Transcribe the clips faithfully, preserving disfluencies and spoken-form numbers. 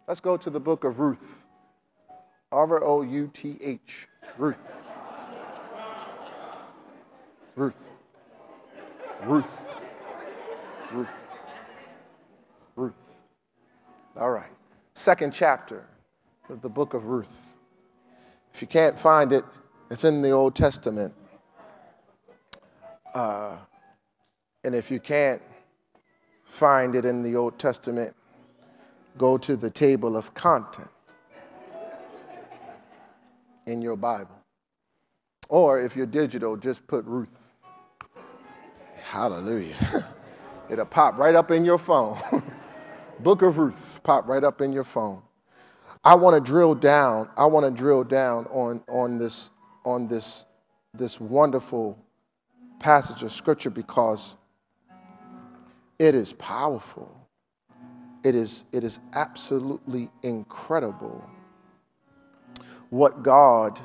Let's go to the book of Ruth. R O U T H. Ruth. Ruth. Ruth. Ruth. Ruth. All right. Second chapter of the book of Ruth. If you can't find it, it's in the Old Testament. Uh, and if you can't find it in the Old Testament, go to the table of content in your Bible. Or if you're digital, just put Ruth. Hallelujah. It'll pop right up in your phone. Book of Ruth, pop right up in your phone. I want to drill down. I want to drill down on, on this on this this wonderful passage of scripture because it is powerful. It is it is absolutely incredible what God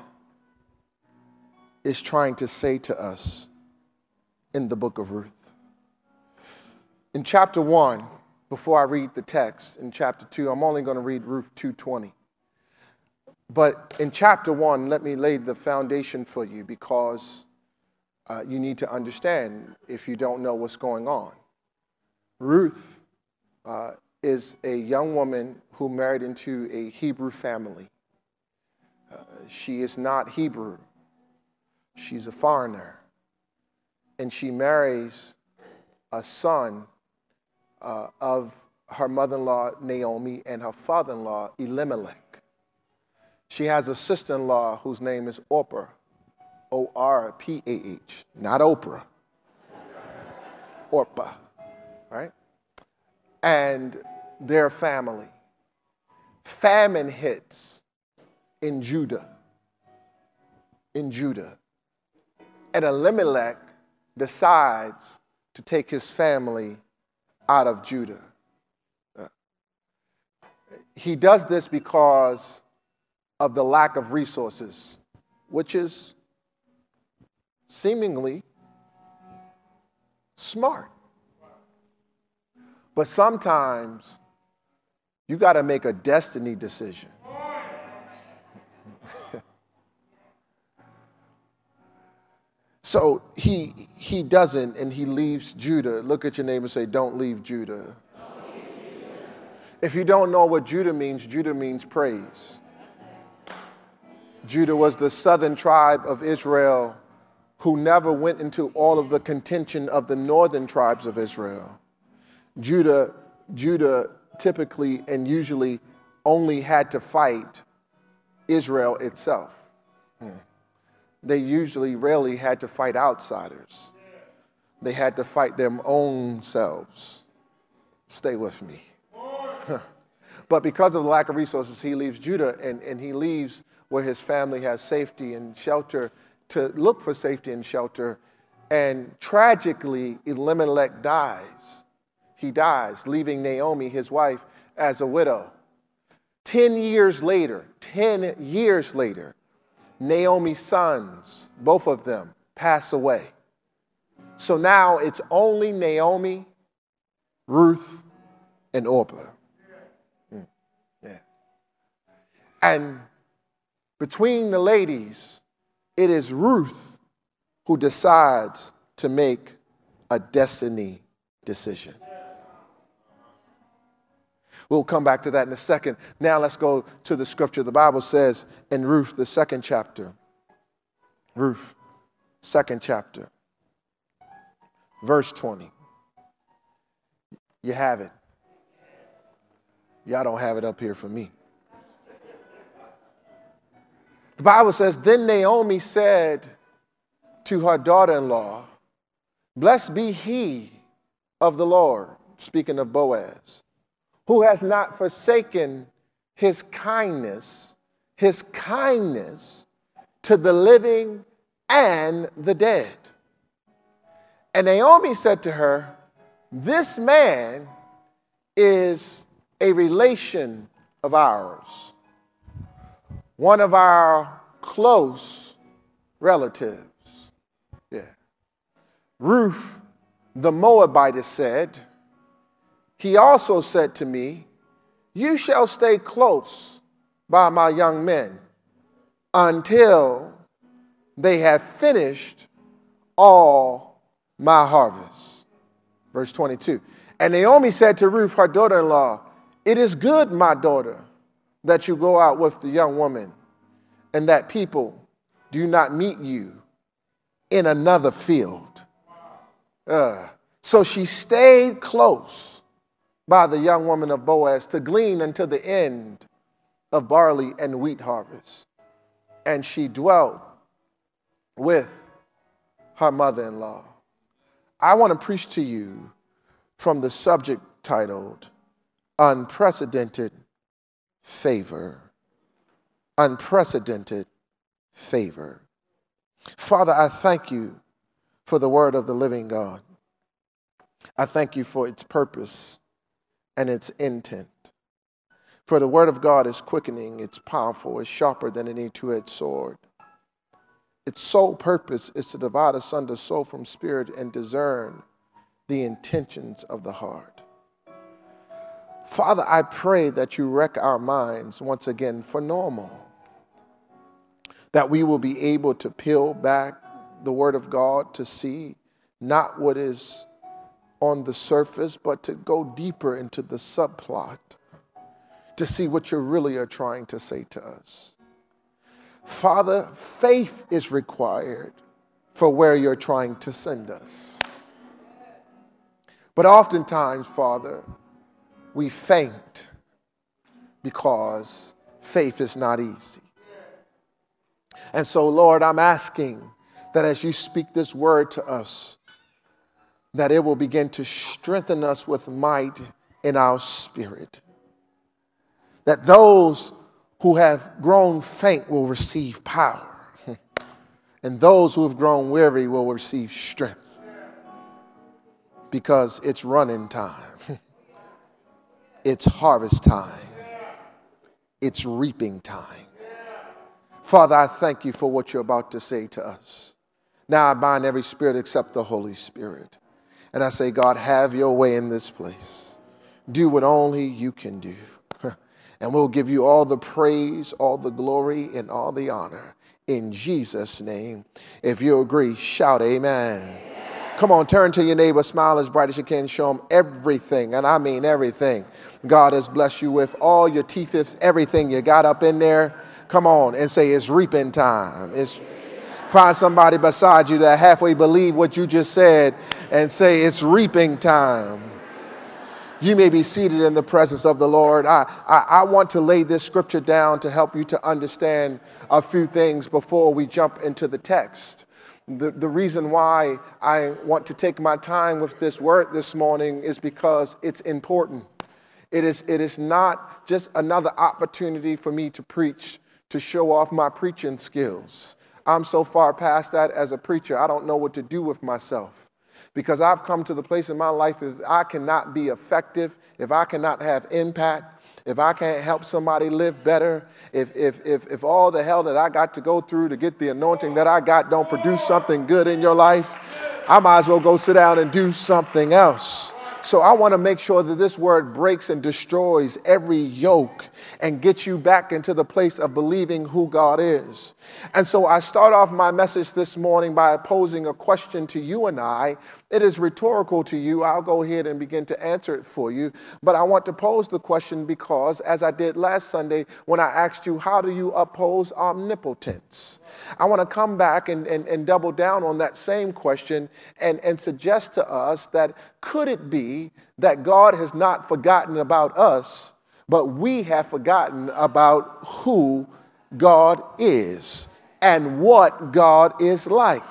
is trying to say to us in the book of Ruth. In chapter one, before I read the text, in chapter two, I'm only going to read Ruth two twenty. But in chapter one, let me lay the foundation for you because uh, you need to understand if you don't know what's going on. Ruth uh, is a young woman who married into a Hebrew family. Uh, she is not Hebrew. She's a foreigner. And she marries a son uh, of her mother-in-law, Naomi, and her father-in-law, Elimelech. She has a sister-in-law whose name is Orpah, O R P A H, not Oprah. Orpah, right? And their family. Famine hits in Judah. In Judah. And Elimelech decides to take his family out of Judah. Uh, he does this because of the lack of resources, which is seemingly smart. But sometimes you got to make a destiny decision. So he he doesn't, and he leaves Judah. Look at your neighbor and say, don't leave Judah. Don't leave Judah. If you don't know what Judah means, Judah means praise. Judah was the southern tribe of Israel who never went into all of the contention of the northern tribes of Israel. Judah, Judah typically and usually only had to fight Israel itself. Hmm. They usually rarely had to fight outsiders. They had to fight their own selves. Stay with me. But because of the lack of resources, he leaves Judah and, and he leaves where his family has safety and shelter to look for safety and shelter. And tragically, Elimelech dies. He dies, leaving Naomi, his wife, as a widow. Ten years later, ten years later, Naomi's sons, both of them, pass away. So now it's only Naomi, Ruth, and Orpah. Mm, yeah. And between the ladies, it is Ruth who decides to make a destiny decision. We'll come back to that in a second. Now let's go to the scripture. The Bible says in Ruth, the second chapter, Ruth, second chapter, verse twenty. You have it. Y'all don't have it up here for me. The Bible says, then Naomi said to her daughter-in-law, blessed be he of the Lord, speaking of Boaz, who has not forsaken his kindness, his kindness to the living and the dead. And Naomi said to her, this man is a relation of ours, one of our close relatives. Yeah. Ruth, the Moabitess, said, he also said to me, You shall stay close by my young men until they have finished all my harvest. Verse twenty-two. And Naomi said to Ruth, her daughter-in-law, it is good, my daughter, that you go out with the young woman, and that people do not meet you in another field. Uh, so she stayed close by the young woman of Boaz to glean until the end of barley and wheat harvest. And she dwelt with her mother-in-law. I want to preach to you from the subject titled Unprecedented Favor. Unprecedented favor. Father, I thank you for the word of the living God. I thank you for its purpose and its intent. For the word of God is quickening, it's powerful, it's sharper than any two-edged sword. Its sole purpose is to divide asunder soul from spirit and discern the intentions of the heart. Father, I pray that you wreck our minds once again for normal, that we will be able to peel back the word of God to see not what is on the surface, but to go deeper into the subplot, to see what you really are trying to say to us. Father, faith is required for where you're trying to send us. But oftentimes, Father, we faint because faith is not easy. And so, Lord, I'm asking that as you speak this word to us, that it will begin to strengthen us with might in our spirit. That those who have grown faint will receive power, and those who have grown weary will receive strength, because it's running time, it's harvest time, it's reaping time. Father, I thank you for what you're about to say to us. Now I bind every spirit except the Holy Spirit. And I say, God, have your way in this place. Do what only you can do. And we'll give you all the praise, all the glory, and all the honor. In Jesus' name. If you agree, shout amen. Amen. Come on, turn to your neighbor, smile as bright as you can, show them everything, and I mean everything God has blessed you with, all your teeth, everything you got up in there. Come on and say it's reaping time. It's Find somebody beside you that halfway believe what you just said and say it's reaping time. You may be seated in the presence of the Lord. I, I, I want to lay this scripture down to help you to understand a few things before we jump into the text. The, the reason why I want to take my time with this word this morning is because it's important. It is, it is not just another opportunity for me to preach, to show off my preaching skills. I'm so far past that as a preacher, I don't know what to do with myself. Because I've come to the place in my life if I cannot be effective, if I cannot have impact, if I can't help somebody live better, if, if, if, if all the hell that I got to go through to get the anointing that I got don't produce something good in your life, I might as well go sit down and do something else. So I want to make sure that this word breaks and destroys every yoke and gets you back into the place of believing who God is. And so I start off my message this morning by posing a question to you and I. It is rhetorical to you. I'll go ahead and begin to answer it for you. But I want to pose the question because, as I did last Sunday when I asked you, how do you oppose omnipotence? I want to come back and, and, and double down on that same question and, and suggest to us that could it be that God has not forgotten about us, but we have forgotten about who God is and what God is like.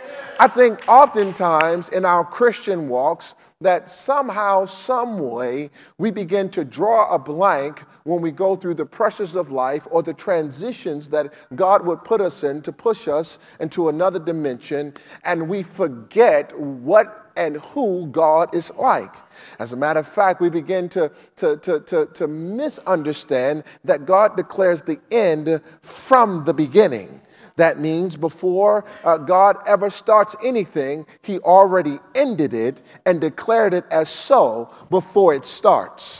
I think oftentimes in our Christian walks that somehow, some way, we begin to draw a blank when we go through the pressures of life or the transitions that God would put us in to push us into another dimension, and we forget what and who God is like. As a matter of fact, we begin to, to, to, to, to misunderstand that God declares the end from the beginning. That means before uh, God ever starts anything, he already ended it and declared it as so before it starts.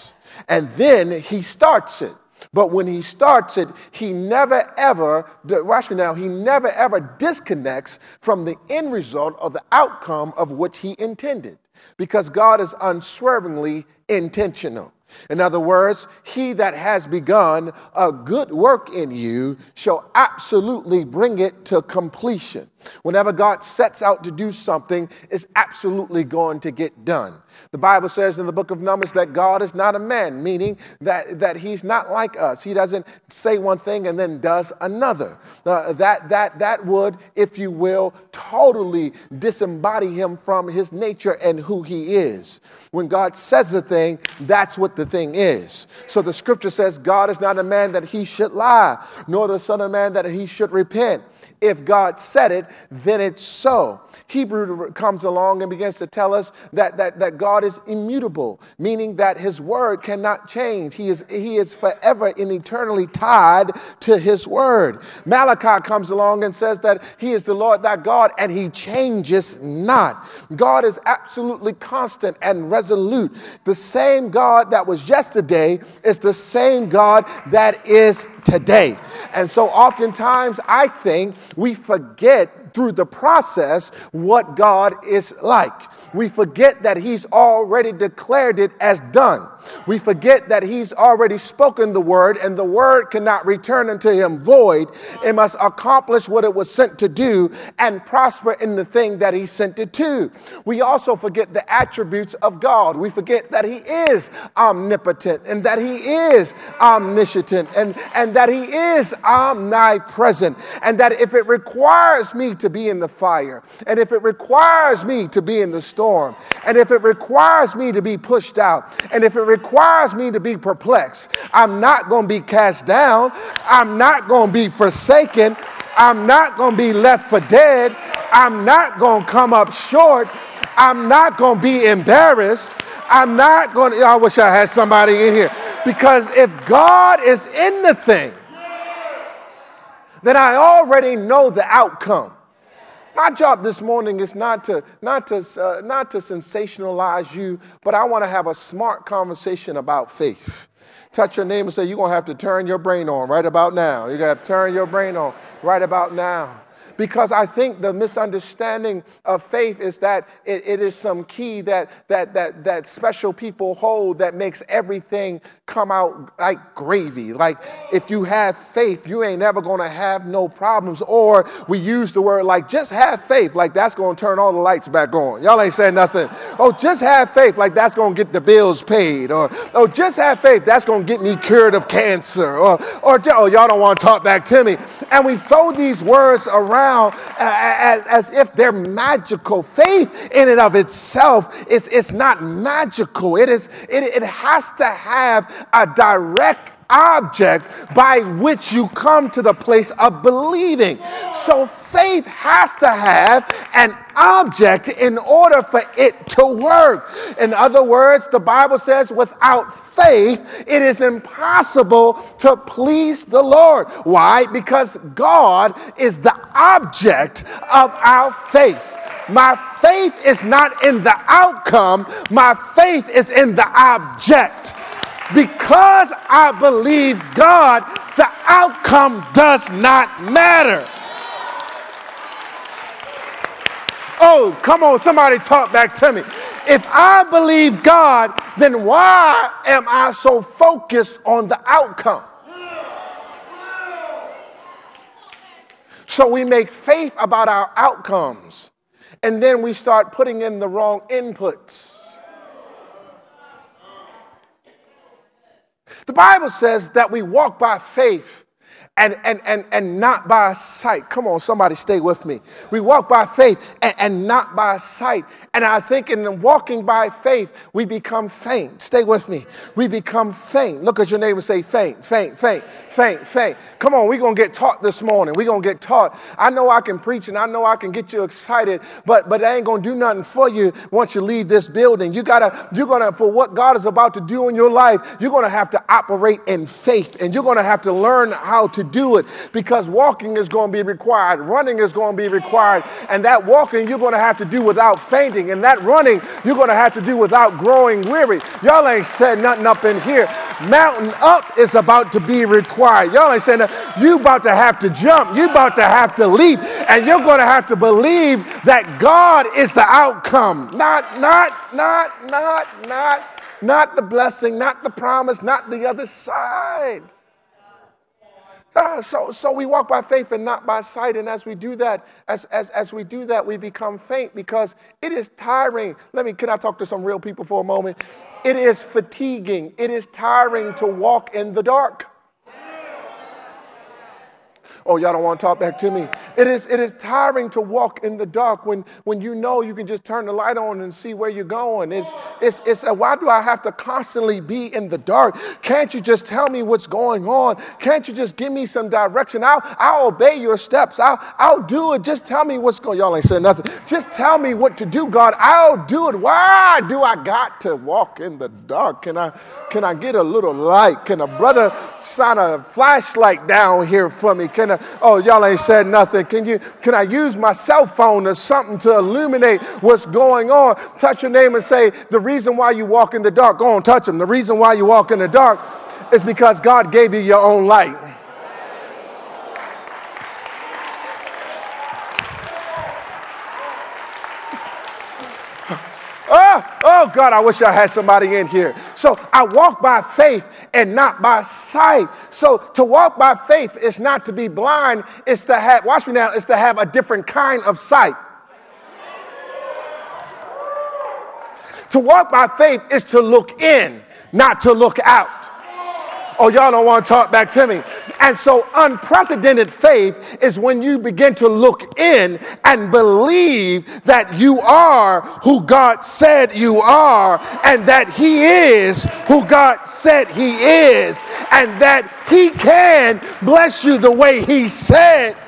And then he starts it. But when he starts it, he never ever, watch me now, he never ever disconnects from the end result of the outcome of which he intended. Because God is unswervingly intentional. In other words, he that has begun a good work in you shall absolutely bring it to completion. Whenever God sets out to do something, it's absolutely going to get done. The Bible says in the book of Numbers that God is not a man, meaning that, that he's not like us. He doesn't say one thing and then does another. Uh, that, that, that would, if you will, totally disembody him from his nature and who he is. When God says a thing, that's what the thing is. So the scripture says God is not a man that he should lie, nor the son of man that he should repent. If God said it, then it's so. Hebrew comes along and begins to tell us that, that, that God is immutable, meaning that his word cannot change. He is, he is forever and eternally tied to his word. Malachi comes along and says that he is the Lord thy God and he changes not. God is absolutely constant and resolute. The same God that was yesterday is the same God that is today. And so oftentimes I think we forget through the process what God is like. We forget that he's already declared it as done. We forget that he's already spoken the word, and the word cannot return unto him void. It must accomplish what it was sent to do and prosper in the thing that he sent it to. We also forget the attributes of God. We forget that he is omnipotent and that he is omniscient and, and that he is omnipresent, and that if it requires me to be in the fire, and if it requires me to be in the storm, and if it requires me to be pushed out, and if it requires me to be perplexed, I'm not going to be cast down. I'm not going to be forsaken. I'm not going to be left for dead. I'm not going to come up short. I'm not going to be embarrassed. I'm not going to, I wish I had somebody in here. Because if God is in the thing, then I already know the outcome. My job this morning is not to not to uh, not to sensationalize you, but I want to have a smart conversation about faith. Touch your neighbor and say, you're going to have to turn your brain on right about now. You're going to have to turn your brain on right about now. Because I think the misunderstanding of faith is that it, it is some key that, that, that, that special people hold that makes everything come out like gravy. Like if you have faith, you ain't never going to have no problems. Or we use the word like just have faith, like that's going to turn all the lights back on. Y'all ain't saying nothing. Oh, just have faith, like that's going to get the bills paid. Or oh, just have faith, that's going to get me cured of cancer. Or, or oh, y'all don't want to talk back to me. And we throw these words around As, as if they're magical. Faith in and of itself is, is not magical. It is it, it has to have a direct object by which you come to the place of believing. So faith has to have an object in order for it to work. In other words, the Bible says without faith, it is impossible to please the Lord. Why? Because God is the object of our faith. My faith is not in the outcome. My faith is in the object. Because I believe God, the outcome does not matter. Oh, come on, somebody talk back to me. If I believe God, then why am I so focused on the outcome? So we make faith about our outcomes, and then we start putting in the wrong inputs. The Bible says that we walk by faith and, and, and, and not by sight. Come on, somebody stay with me. We walk by faith and, and not by sight. And I think in walking by faith, we become faint. Stay with me. We become faint. Look at your neighbor and say faint, faint, faint, faint, faint. Come on, we're going to get taught this morning. We're going to get taught. I know I can preach and I know I can get you excited, but but I ain't going to do nothing for you once you leave this building. You gotta, you're going to, for what God is about to do in your life, you're going to have to operate in faith, and you're going to have to learn how to do it, because walking is going to be required. Running is going to be required. And that walking you're going to have to do without fainting. And that running you're going to have to do without growing weary. Y'all ain't said nothing up in here. Mountain up is about to be required. Y'all ain't saying that. You about to have to jump. You about to have to leap. And you're going to have to believe that God is the outcome. Not, not, not, not, not, not the blessing, not the promise, not the other side. Uh, so, so we walk by faith and not by sight. And as we do that, as, as, as we do that, we become faint because it is tiring. Let me, can I talk to some real people for a moment? It is fatiguing. It is tiring to walk in the dark. Oh, y'all don't want to talk back to me. It is, it is tiring to walk in the dark when, when you know you can just turn the light on and see where you're going. It's, it's, it's a, why do I have to constantly be in the dark? Can't you just tell me what's going on? Can't you just give me some direction? I'll, I'll obey your steps. I'll, I'll do it. Just tell me what's going on. Y'all ain't saying nothing. Just tell me what to do, God. I'll do it. Why do I got to walk in the dark? Can I, can I get a little light? Can a brother shine a flashlight down here for me? Can I, oh, y'all ain't said nothing. Can you, can I use my cell phone or something to illuminate what's going on? Touch your neighbor and say, the reason why you walk in the dark, go on, touch him. The reason why you walk in the dark is because God gave you your own light. Oh, oh God, I wish I had somebody in here. So I walk by faith and not by sight. So to walk by faith is not to be blind. It's to have, watch me now, it's to have a different kind of sight. To walk by faith is to look in, not to look out. Oh, y'all don't want to talk back to me. And so unprecedented faith is when you begin to look in and believe that you are who God said you are, and that he is who God said he is, and that he can bless you the way he said.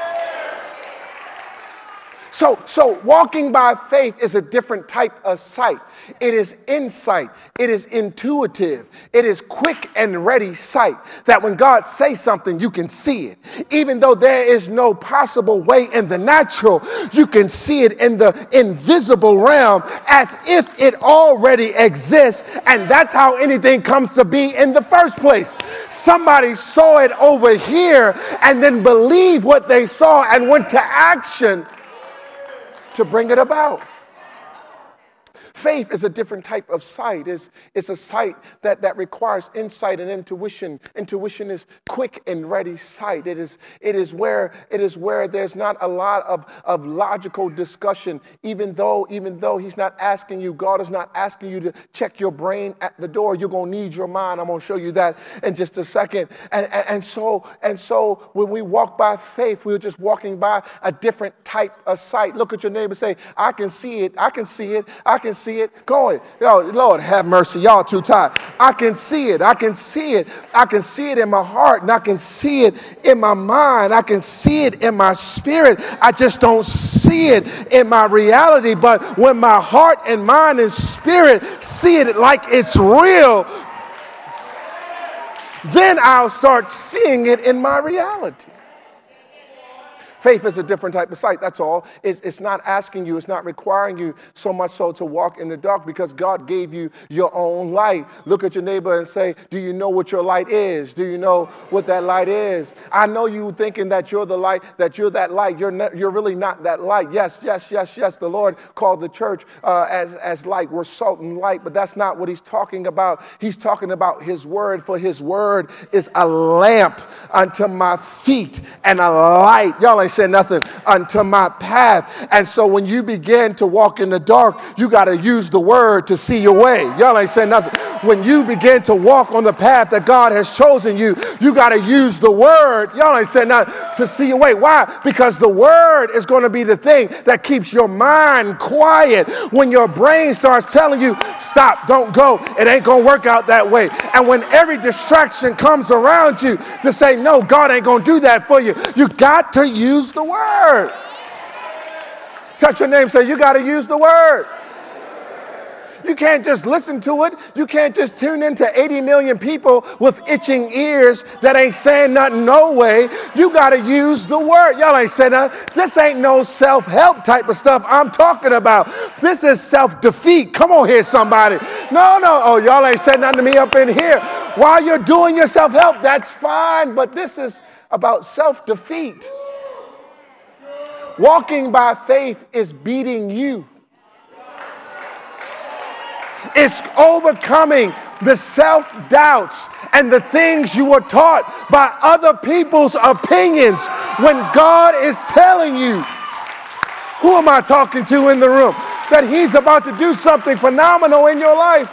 So, so walking by faith is a different type of sight. It is insight. It is intuitive. It is quick and ready sight that when God says something, you can see it. Even though there is no possible way in the natural, you can see it in the invisible realm as if it already exists. And that's how anything comes to be in the first place. Somebody saw it over here and then believed what they saw and went to action to bring it about. Faith is a different type of sight. It's, it's a sight that, that requires insight and intuition. Intuition is quick and ready sight. It is, it is where it is where there's not a lot of, of logical discussion, even though, even though he's not asking you, God is not asking you to check your brain at the door. You're going to need your mind. I'm going to show you that in just a second. And, and, and so, and so when we walk by faith, we're just walking by a different type of sight. Look at your neighbor and say, I can see it. I can see it. I can see it. Go ahead. Yo, Lord, have mercy. Y'all too tired. I can see it. I can see it. I can see it in my heart, and I can see it in my mind. I can see it in my spirit. I just don't see it in my reality. But when my heart and mind and spirit see it like it's real, then I'll start seeing it in my reality. Faith is a different type of sight, that's all. It's, it's not asking you, it's not requiring you so much so to walk in the dark, because God gave you your own light. Look at your neighbor and say, do you know what your light is? Do you know what that light is? I know you thinking that you're the light, that you're that light. You're, not, you're really not that light. Yes, yes, yes, yes. The Lord called the church uh, as, as light. We're salt and light, but that's not what he's talking about. He's talking about his word, for his word is a lamp unto my feet and a light. Y'all ain't said nothing. Unto my path. And so when you begin to walk in the dark, you got to use the word to see your way. Y'all ain't saying nothing. When you begin to walk on the path that God has chosen you, you got to use the word. Y'all ain't saying nothing, to see your way. Why? Because the word is going to be the thing that keeps your mind quiet. When your brain starts telling you, stop, don't go, it ain't going to work out that way. And when every distraction comes around you to say, no, God ain't going to do that for you, you got to use the word. Touch your name, say, you got to use the word. You can't just listen to it. You can't just tune into eighty million people with itching ears that ain't saying nothing no way. You got to use the word. Y'all ain't saying nothing. This ain't no self-help type of stuff I'm talking about. This is self-defeat. Come on here, somebody. No, no. Oh, y'all ain't saying nothing to me up in here. While you're doing your self-help, that's fine. But this is about self-defeat. Walking by faith is beating you. It's overcoming the self-doubts and the things you were taught by other people's opinions when God is telling you, who am I talking to in the room, that he's about to do something phenomenal in your life.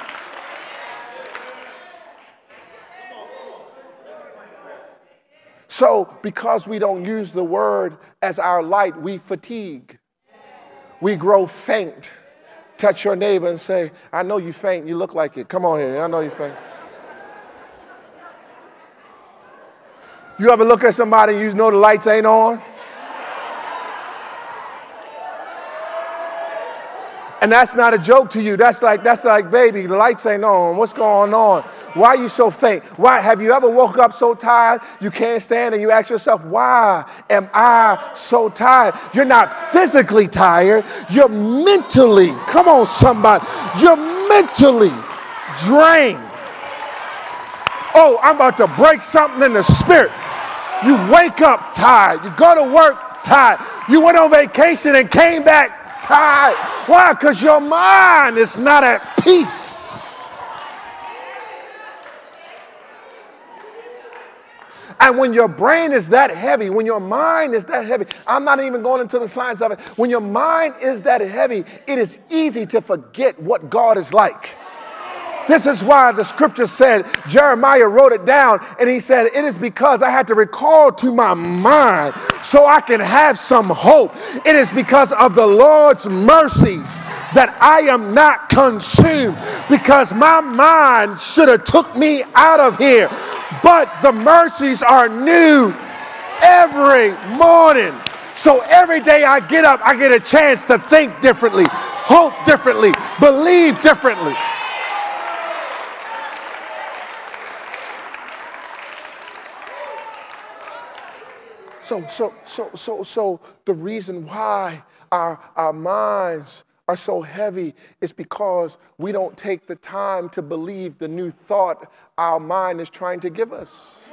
So, because we don't use the word as our light, we fatigue. We grow faint. Touch your neighbor and say, I know you faint. You look like it. Come on here. I know you faint. You ever look at somebody and you know the lights ain't on? And that's not a joke to you. That's like, that's like, baby, the lights ain't on. What's going on? Why are you so faint? Why have you ever woke up so tired you can't stand and you ask yourself, why am I so tired? You're not physically tired. You're mentally, come on somebody, you're mentally drained. Oh, I'm about to break something in the spirit. You wake up tired. You go to work tired. You went on vacation and came back tired. Why? Because your mind is not at peace. And when your brain is that heavy, when your mind is that heavy, I'm not even going into the science of it. When your mind is that heavy, it is easy to forget what God is like. This is why the scripture said, Jeremiah wrote it down, and he said, it is because I had to recall to my mind so I can have some hope. It is because of the Lord's mercies that I am not consumed, because my mind should have took me out of here. But the mercies are new every morning. So every day I get up, I get a chance to think differently, hope differently, believe differently. So, so, so, so, so the reason why our, our minds are so heavy is because we don't take the time to believe the new thought our mind is trying to give us.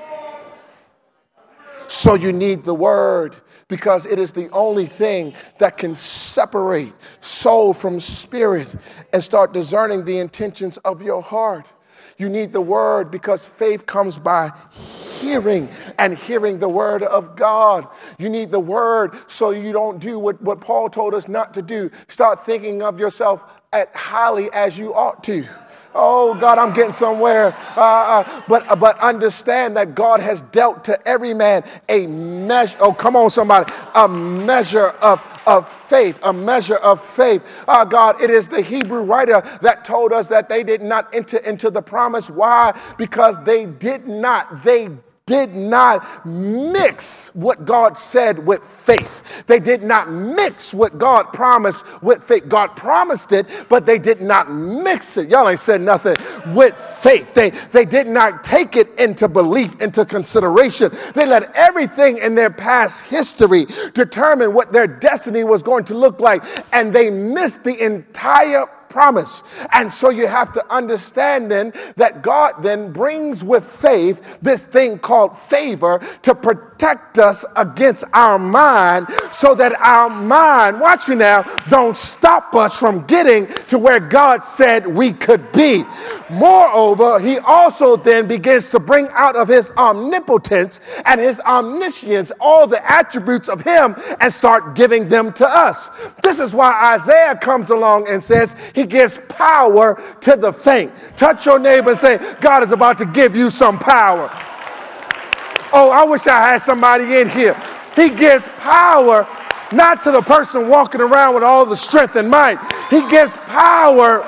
So you need the word, because it is the only thing that can separate soul from spirit and start discerning the intentions of your heart. You need the word because faith comes by hearing, and hearing the word of God. You need the word so you don't do what, what Paul told us not to do. Start thinking of yourself as highly as you ought to. Oh, God, I'm getting somewhere. Uh, uh, but, but understand that God has dealt to every man a measure. Oh, come on, somebody. A measure of of faith, a measure of faith. Uh, God, it is the Hebrew writer that told us that they did not enter into the promise. Why? Because they did not, they did not mix what God said with faith. They did not mix what God promised with faith. God promised it, but they did not mix it. Y'all ain't said nothing with faith. They, they did not take it into belief, into consideration. They let everything in their past history determine what their destiny was going to look like, and they missed the entire promise. And so you have to understand then that God then brings with faith this thing called favor to protect us against our mind, so that our mind, watch me now, don't stop us from getting to where God said we could be. Moreover, he also then begins to bring out of his omnipotence and his omniscience all the attributes of him and start giving them to us. This is why Isaiah comes along and says he gives power to the faint. Touch your neighbor and say, God is about to give you some power. Oh, I wish I had somebody in here. He gives power not to the person walking around with all the strength and might. He gives power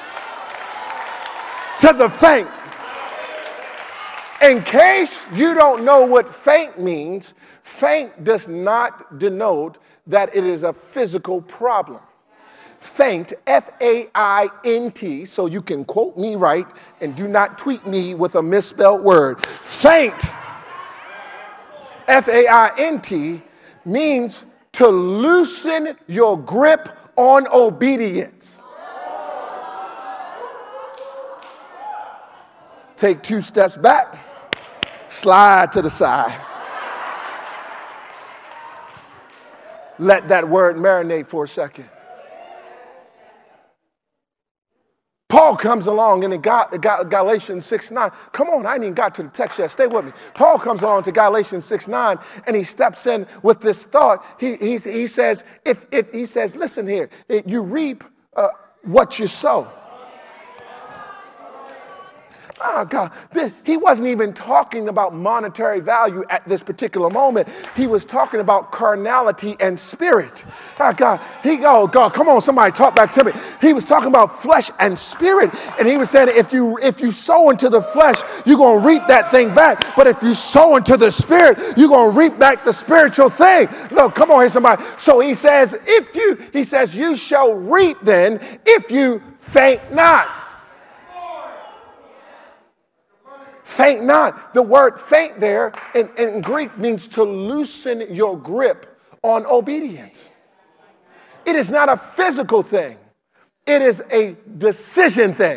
to the faint. In case you don't know what faint means, faint does not denote that it is a physical problem. faint, F A I N T, so you can quote me right and do not tweet me with a misspelled word. Faint, F A I N T, means to loosen your grip on obedience. Take two steps back, slide to the side. Let that word marinate for a second. Paul comes along and in Galatians six nine, come on, I ain't even got to the text yet, stay with me. Paul comes along to Galatians six nine and he steps in with this thought. He, he, he says, if, if he says, listen here, you reap uh, what you sow. Oh, God. He wasn't even talking about monetary value at this particular moment. He was talking about carnality and spirit. Oh, God. He, oh, God, come on, somebody talk back to me. He was talking about flesh and spirit. And he was saying, if you, if you sow into the flesh, you're going to reap that thing back. But if you sow into the spirit, you're going to reap back the spiritual thing. Look, come on here, somebody. So he says, if you, he says, you shall reap then if you faint not. Faint not. The word faint there in, in Greek means to loosen your grip on obedience. It is not a physical thing. It is a decision thing.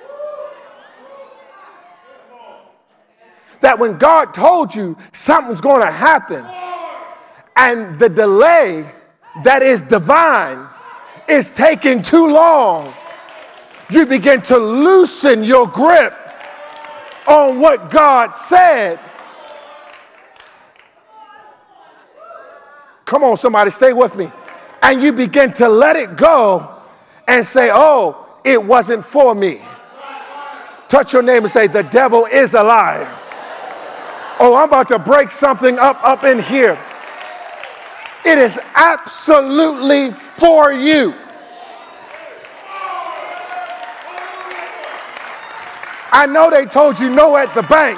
That when God told you something's going to happen and the delay that is divine is taking too long, you begin to loosen your grip on what God said. Come on, somebody, stay with me. And you begin to let it go and say, oh, it wasn't for me. Touch your neighbor and say, the devil is a liar. Oh, I'm about to break something up up in here. It is absolutely for you. I know they told you no at the bank,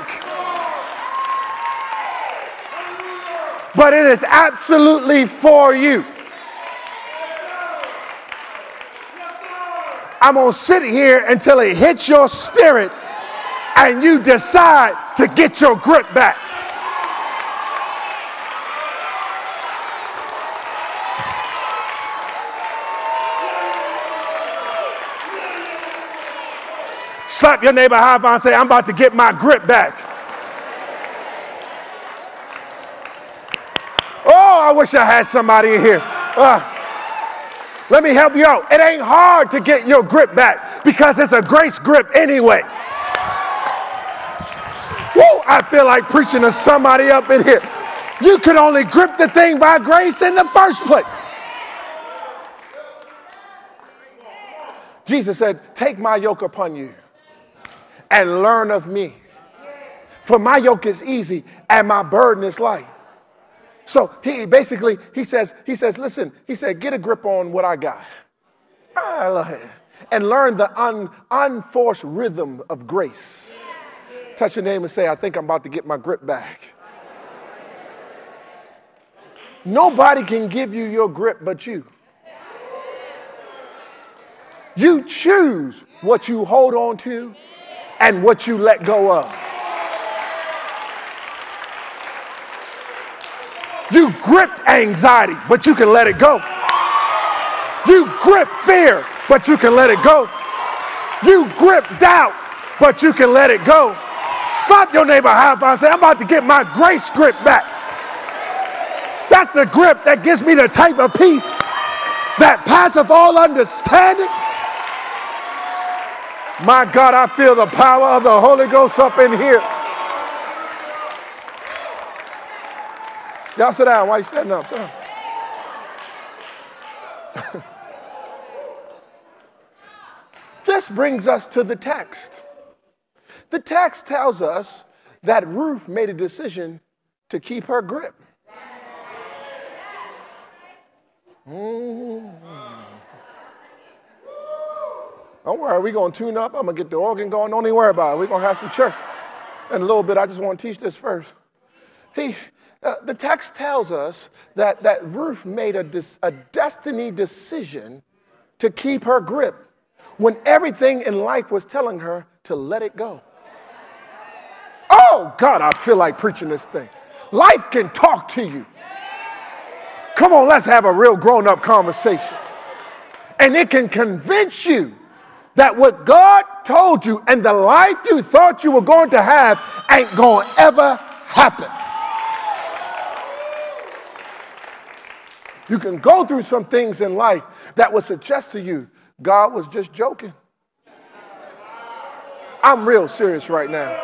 but it is absolutely for you. I'm going to sit here until it hits your spirit and you decide to get your grip back. Slap your neighbor high five and say, I'm about to get my grip back. Oh, I wish I had somebody in here. Uh, let me help you out. It ain't hard to get your grip back because it's a grace grip anyway. Woo, I feel like preaching to somebody up in here. You could only grip the thing by grace in the first place. Jesus said, take my yoke upon you and learn of me. For my yoke is easy and my burden is light. So he basically, he says, he says, listen, he said, get a grip on what I got. I love it. And learn the un, unforced rhythm of grace. Touch your name and say, I think I'm about to get my grip back. Nobody can give you your grip but you. You choose what you hold on to and what you let go of. You gripped anxiety, but you can let it go. You grip fear, but you can let it go. You grip doubt, but you can let it go. Slap your neighbor high five and say, I'm about to get my grace grip back. That's the grip that gives me the type of peace that passeth all understanding. My God, I feel the power of the Holy Ghost up in here. Y'all sit down. Why are you standing up? Sit down. This brings us to the text. The text tells us that Ruth made a decision to keep her grip. Mm. Don't worry, we're going to tune up. I'm going to get the organ going. Don't even worry about it. We're going to have some church in a little bit. I just want to teach this first. He, uh, the text tells us that, that Ruth made a, dis, a destiny decision to keep her grip when everything in life was telling her to let it go. Oh, God, I feel like preaching this thing. Life can talk to you. Come on, let's have a real grown-up conversation. And it can convince you that what God told you and the life you thought you were going to have ain't going to ever happen. You can go through some things in life that would suggest to you God was just joking. I'm real serious right now.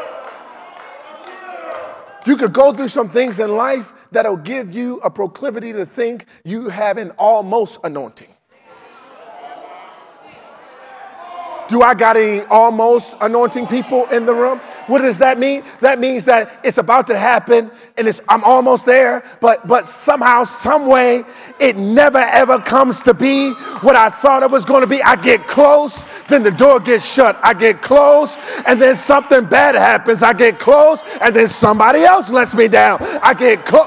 You could go through some things in life that'll give you a proclivity to think you have an almost anointing. Do I got any almost anointing people in the room? What does that mean? That means that it's about to happen and it's, I'm almost there, but, but somehow, some way, it never ever comes to be what I thought it was going to be. I get close, then the door gets shut. I get close, and then something bad happens. I get close, and then somebody else lets me down. I get close.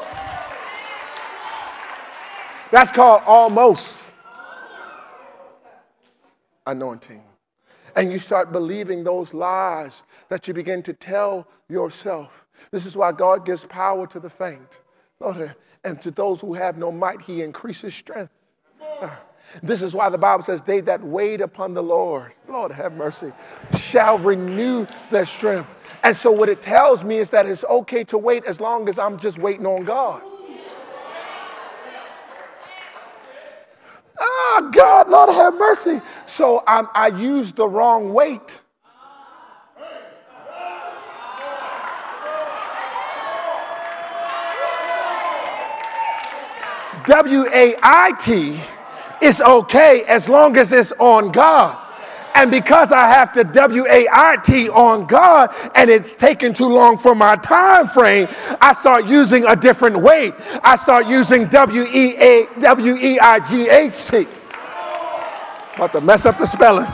That's called almost anointing. And you start believing those lies that you begin to tell yourself. This is why God gives power to the faint. Lord, and to those who have no might, he increases strength. This is why the Bible says, they that wait upon the Lord, Lord have mercy, shall renew their strength. And so what it tells me is that it's okay to wait as long as I'm just waiting on God. Oh, God, Lord have mercy. So I'm, I used the wrong weight. W A I T is okay as long as it's on God. And because I have to W A I T on God and it's taken too long for my time frame, I start using a different weight. I start using W E A W E I G H T. About to mess up the spelling.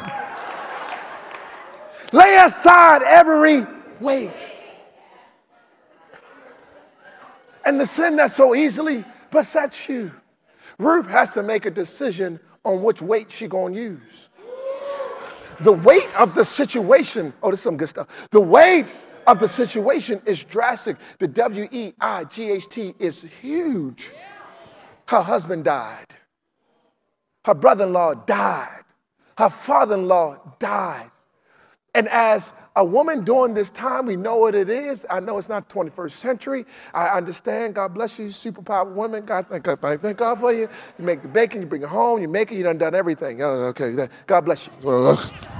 Lay aside every weight. And the sin that so easily besets you. Ruth has to make a decision on which weight she's going to use. The weight of the situation, oh, this is some good stuff. The weight of the situation is drastic. The W E I G H T is huge. Her husband died. Her brother-in-law died. Her father-in-law died. And as a woman during this time, we know what it is. I know it's not the twenty-first century. I understand. God bless you, superpower women. God, thank God, thank God for you. You make the bacon, you bring it home, you make it, you done done everything. Okay, God bless you.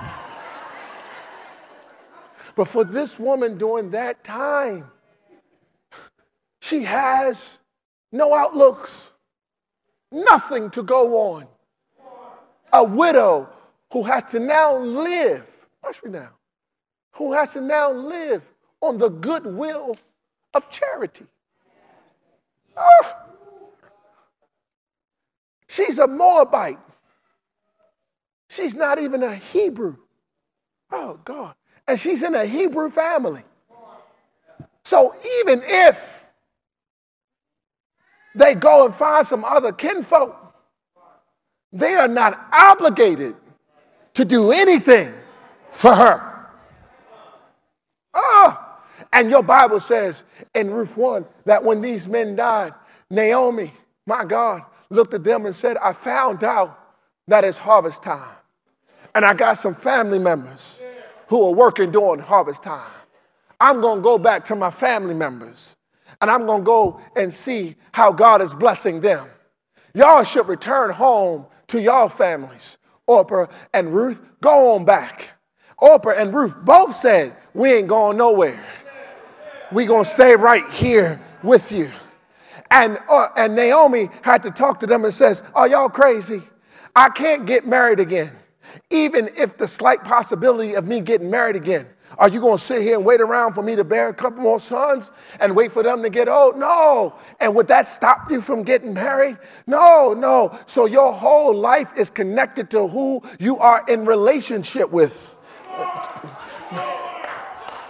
But for this woman during that time, she has no outlooks, nothing to go on. A widow who has to now live, watch me now, who has to now live on the goodwill of charity. Oh. She's a Moabite. She's not even a Hebrew. Oh, God. And she's in a Hebrew family. So even if they go and find some other kinfolk, they are not obligated to do anything for her. Oh, and your Bible says in Ruth one that when these men died, Naomi, my God, looked at them and said, I found out that it's harvest time. And I got some family members who are working during harvest time. I'm going to go back to my family members and I'm going to go and see how God is blessing them. Y'all should return home to y'all families. Orpah and Ruth, go on back. Orpah and Ruth both said, we ain't going nowhere. We going to stay right here with you. And, uh, and Naomi had to talk to them and says, are y'all crazy? I can't get married again. Even if the slight possibility of me getting married again, are you going to sit here and wait around for me to bear a couple more sons and wait for them to get old? No. And would that stop you from getting married? No, no. So your whole life is connected to who you are in relationship with.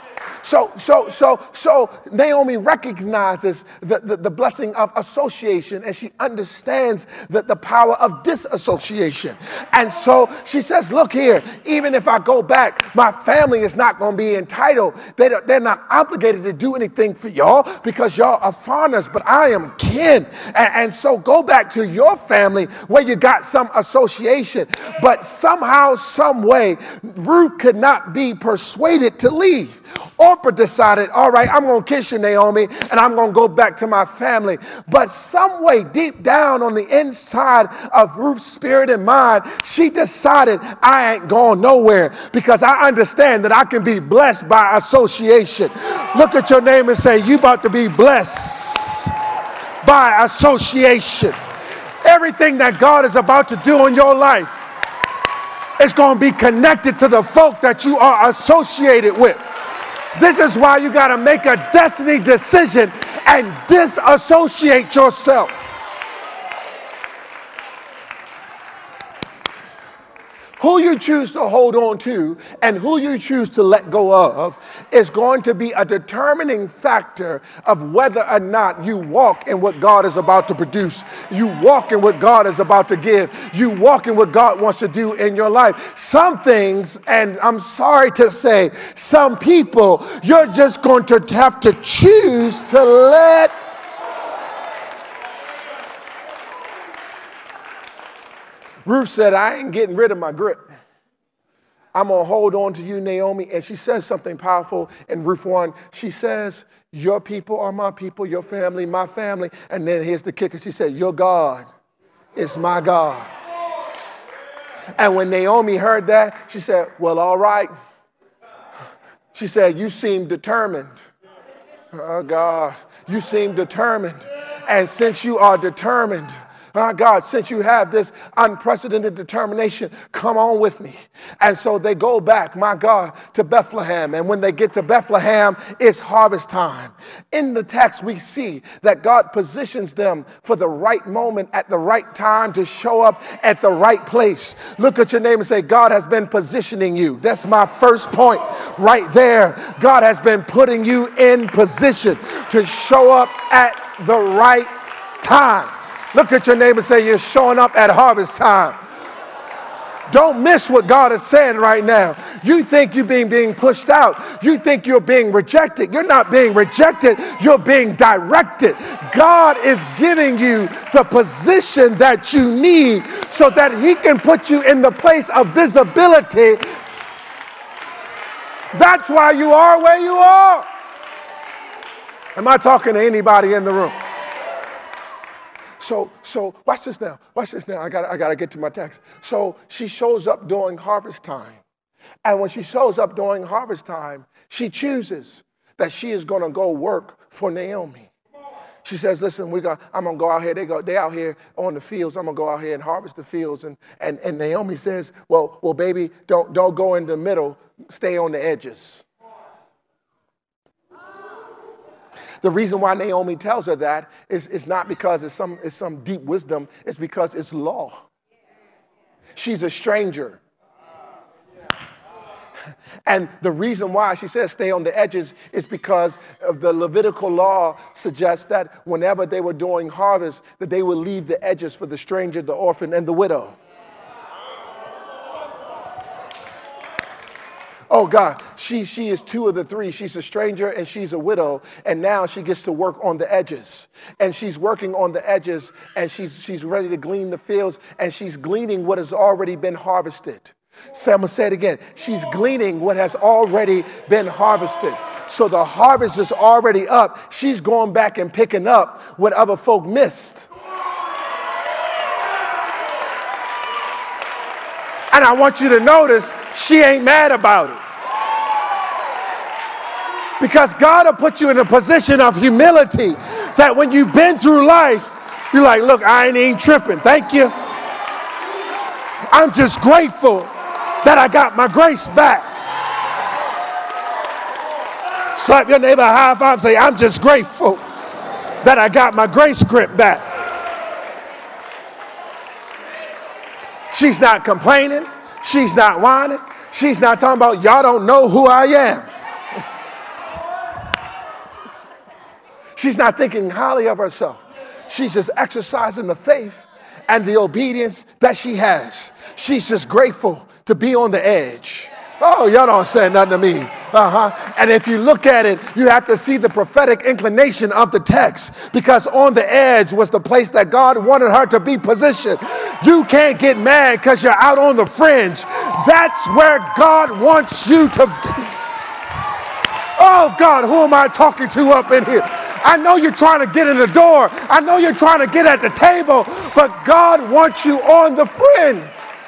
So, so, so, so Naomi recognizes the, the, the blessing of association, and she understands the, the power of disassociation. And so she says, look here, even if I go back, my family is not going to be entitled. They don't, they're not obligated to do anything for y'all because y'all are foreigners, but I am kin. And, and so go back to your family where you got some association. But somehow, some way, Ruth could not be persuaded to leave. Orpah decided, all right, I'm going to kiss you, Naomi, and I'm going to go back to my family. But some way deep down on the inside of Ruth's spirit and mind, she decided, I ain't going nowhere because I understand that I can be blessed by association. Look at your name and say, you about to be blessed by association. Everything that God is about to do in your life is going to be connected to the folk that you are associated with. This is why you got to make a destiny decision and disassociate yourself. Who you choose to hold on to and who you choose to let go of is going to be a determining factor of whether or not you walk in what God is about to produce. You walk in what God is about to give. You walk in what God wants to do in your life. Some things, and I'm sorry to say, some people, you're just going to have to choose to let Ruth said, I ain't getting rid of my grip. I'm going to hold on to you, Naomi. And she says something powerful in Ruth one. She says, your people are my people, your family, my family. And then here's the kicker. She said, your God is my God. And when Naomi heard that, she said, well, all right. She said, you seem determined. Oh, God, you seem determined. And since you are determined, my God, since you have this unprecedented determination, come on with me. And so they go back, my God, to Bethlehem. And when they get to Bethlehem, it's harvest time. In the text, we see that God positions them for the right moment at the right time to show up at the right place. Look at your neighbor and say, God has been positioning you. That's my first point right there. God has been putting you in position to show up at the right time. Look at your neighbor and say, you're showing up at harvest time. Don't miss what God is saying right now. You think you're being, being pushed out. You think you're being rejected. You're not being rejected. You're being directed. God is giving you the position that you need so that he can put you in the place of visibility. That's why you are where you are. Am I talking to anybody in the room? So, so watch this now. Watch this now. I got I got to get to my text. So she shows up during harvest time. And when she shows up during harvest time, she chooses that she is going to go work for Naomi. She says, listen, we got, I'm going to go out here. They go, they out here on the fields. I'm going to go out here and harvest the fields. And, and, and Naomi says, well, well, baby, don't, don't go in the middle. Stay on the edges. The reason why Naomi tells her that is, is not because it's some, it's some deep wisdom. It's because it's law. She's a stranger. And the reason why she says stay on the edges is because of the Levitical law suggests that whenever they were doing harvest, that they would leave the edges for the stranger, the orphan, and the widow. Oh, God, she, she is two of the three. She's a stranger and she's a widow. And now she gets to work on the edges. And she's working on the edges and she's, she's ready to glean the fields. And she's gleaning what has already been harvested. So I'm going to say it again. She's gleaning what has already been harvested. So the harvest is already up. She's going back and picking up what other folk missed. And I want you to notice she ain't mad about it. Because God will put you in a position of humility that when you've been through life, you're like, look, I ain't even tripping. Thank you. I'm just grateful that I got my grace back. Slap your neighbor a high five and say, I'm just grateful that I got my grace grip back. She's not complaining. She's not whining. She's not talking about y'all don't know who I am. She's not thinking highly of herself. She's just exercising the faith and the obedience that she has. She's just grateful to be on the edge. Oh, y'all don't say nothing to me. Uh-huh. And if you look at it, you have to see the prophetic inclination of the text, because on the edge was the place that God wanted her to be positioned. You can't get mad because you're out on the fringe. That's where God wants you to be. Oh, God, who am I talking to up in here? I know you're trying to get in the door. I know you're trying to get at the table, but God wants you on the fringe.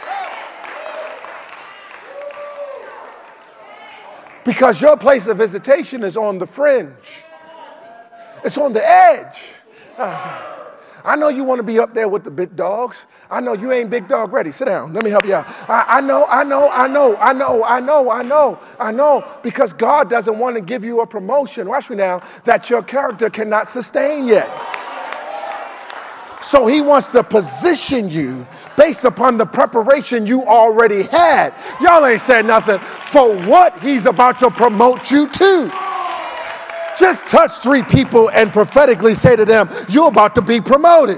Because your place of visitation is on the fringe. It's on the edge. Uh, I know you want to be up there with the big dogs. I know you ain't big dog ready. Sit down. Let me help you out. I, I know, I know, I know, I know, I know, I know, I know. Because God doesn't want to give you a promotion, watch me now, that your character cannot sustain yet. So he wants to position you based upon the preparation you already had. Y'all ain't said nothing for what he's about to promote you to. Just touch three people and prophetically say to them, you're about to be promoted.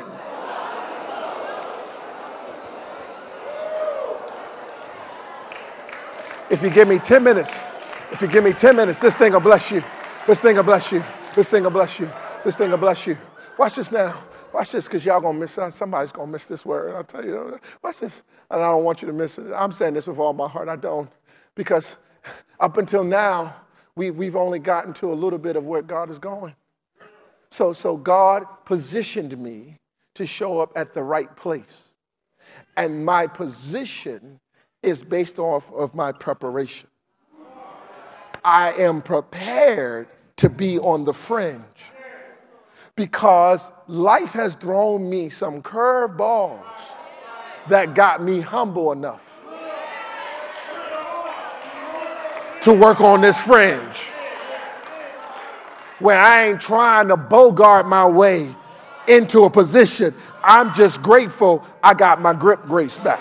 If you give me ten minutes, if you give me ten minutes, this thing will bless you. This thing will bless you. This thing will bless you. This thing will bless you. Watch this now. Watch this, because y'all going to miss it. Somebody's going to miss this word. I'll tell you. Watch this. And I don't want you to miss it. I'm saying this with all my heart. I don't. Because up until now, we, we've only gotten to a little bit of where God is going. So, so God positioned me to show up at the right place. And my position is based off of my preparation. I am prepared to be on the fringe, because life has thrown me some curve balls that got me humble enough to work on this fringe, where I ain't trying to bogart my way into a position. I'm just grateful I got my grip grace back.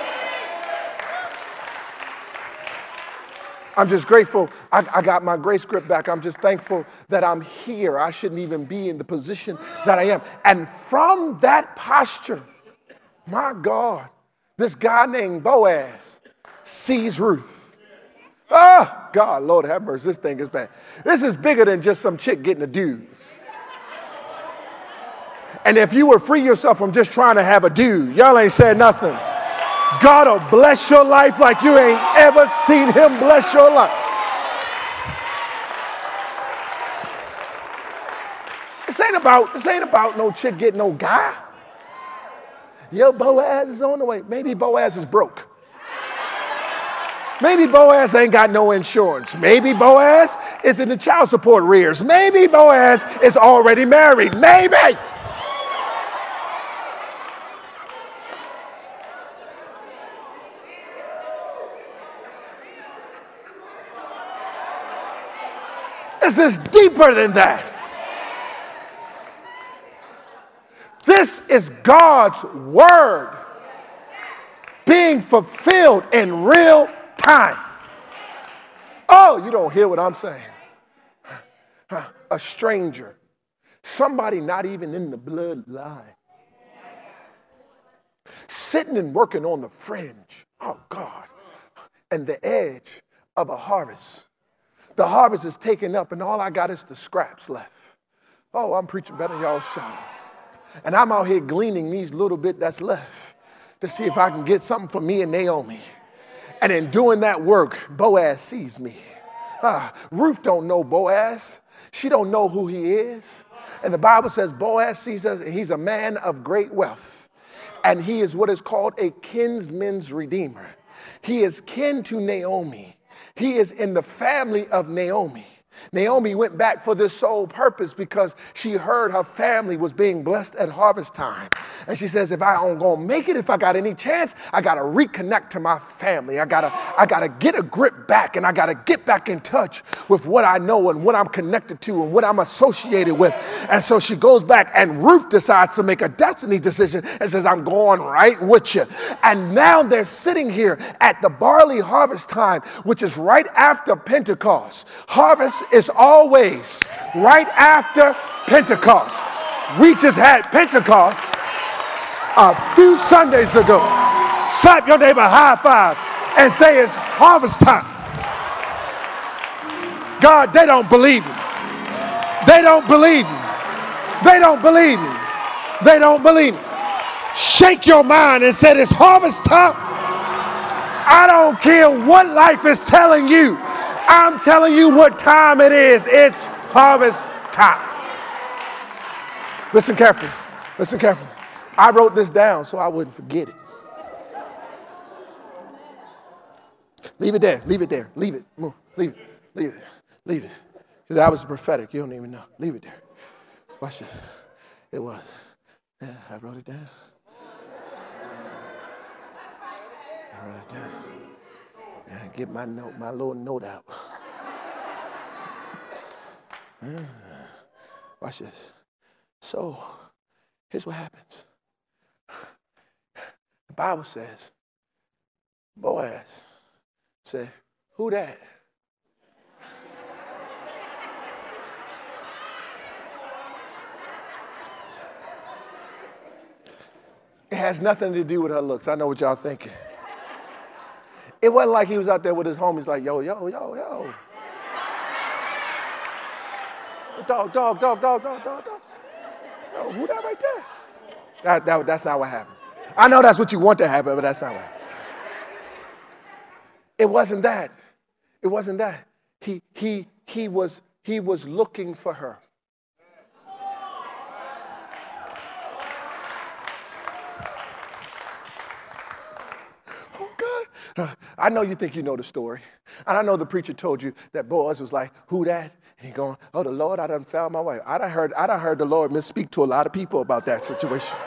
I'm just grateful I, I got my grace grip back. I'm just thankful that I'm here. I shouldn't even be in the position that I am. And from that posture, my God, this guy named Boaz sees Ruth. Oh, God, Lord have mercy, this thing is bad. This is bigger than just some chick getting a dude. And if you would free yourself from just trying to have a dude, y'all ain't said nothing. God will bless your life like you ain't ever seen him bless your life. This ain't about, this ain't about no chick getting no guy. Yo, Boaz is on the way. Maybe Boaz is broke. Maybe Boaz ain't got no insurance. Maybe Boaz is in the child support rears. Maybe Boaz is already married. Maybe. This is deeper than that. This is God's word being fulfilled in real time. Oh, you don't hear what I'm saying. A stranger, somebody not even in the bloodline, sitting and working on the fringe. Oh, God. And the edge of a harvest. The harvest is taken up, and all I got is the scraps left. Oh, I'm preaching better than y'all shouting. And I'm out here gleaning these little bit that's left to see if I can get something for me and Naomi. And in doing that work, Boaz sees me. Ah, Ruth don't know Boaz. She don't know who he is. And the Bible says Boaz sees us, and he's a man of great wealth. And he is what is called a kinsman's redeemer. He is kin to Naomi. He is in the family of Naomi. Naomi went back for this sole purpose because she heard her family was being blessed at harvest time. And she says, if I don't gonna make it, if I got any chance, I gotta reconnect to my family. I gotta, I gotta get a grip back, and I gotta get back in touch with what I know and what I'm connected to and what I'm associated with. And so she goes back, and Ruth decides to make a destiny decision and says, I'm going right with you. And now they're sitting here at the barley harvest time, which is right after Pentecost. Harvest is always right after Pentecost. We just had Pentecost a few Sundays ago. Slap your neighbor high five and say it's harvest time. God, they don't believe me. They don't believe me. They don't believe me. They don't believe me. Shake your mind and say it's harvest time. I don't care what life is telling you. I'm telling you what time it is. It's harvest time. Listen carefully. Listen carefully. I wrote this down so I wouldn't forget it. Leave it there. Leave it there. Leave it. Move. Leave it. Leave it. Leave it. Because that was prophetic. You don't even know. Leave it there. Watch it. It was. Yeah, I wrote it down. I wrote it down. And I get my note, my little note out. Mm. Watch this. So, here's what happens. The Bible says, Boaz said, who that? It has nothing to do with her looks. I know what y'all thinking. It wasn't like he was out there with his homies like, yo, yo, yo, yo. Dog, dog, dog, dog, dog, dog, dog. Yo, who that right there? That, that, that's not what happened. I know that's what you want to happen, but that's not what happened. It wasn't that. It wasn't that. He, he, he, was, he was looking for her. I know you think you know the story. And I know the preacher told you that Boaz was like, who that? And he going, oh, the Lord, I done found my wife. I done heard, I done heard the Lord misspeak to a lot of people about that situation.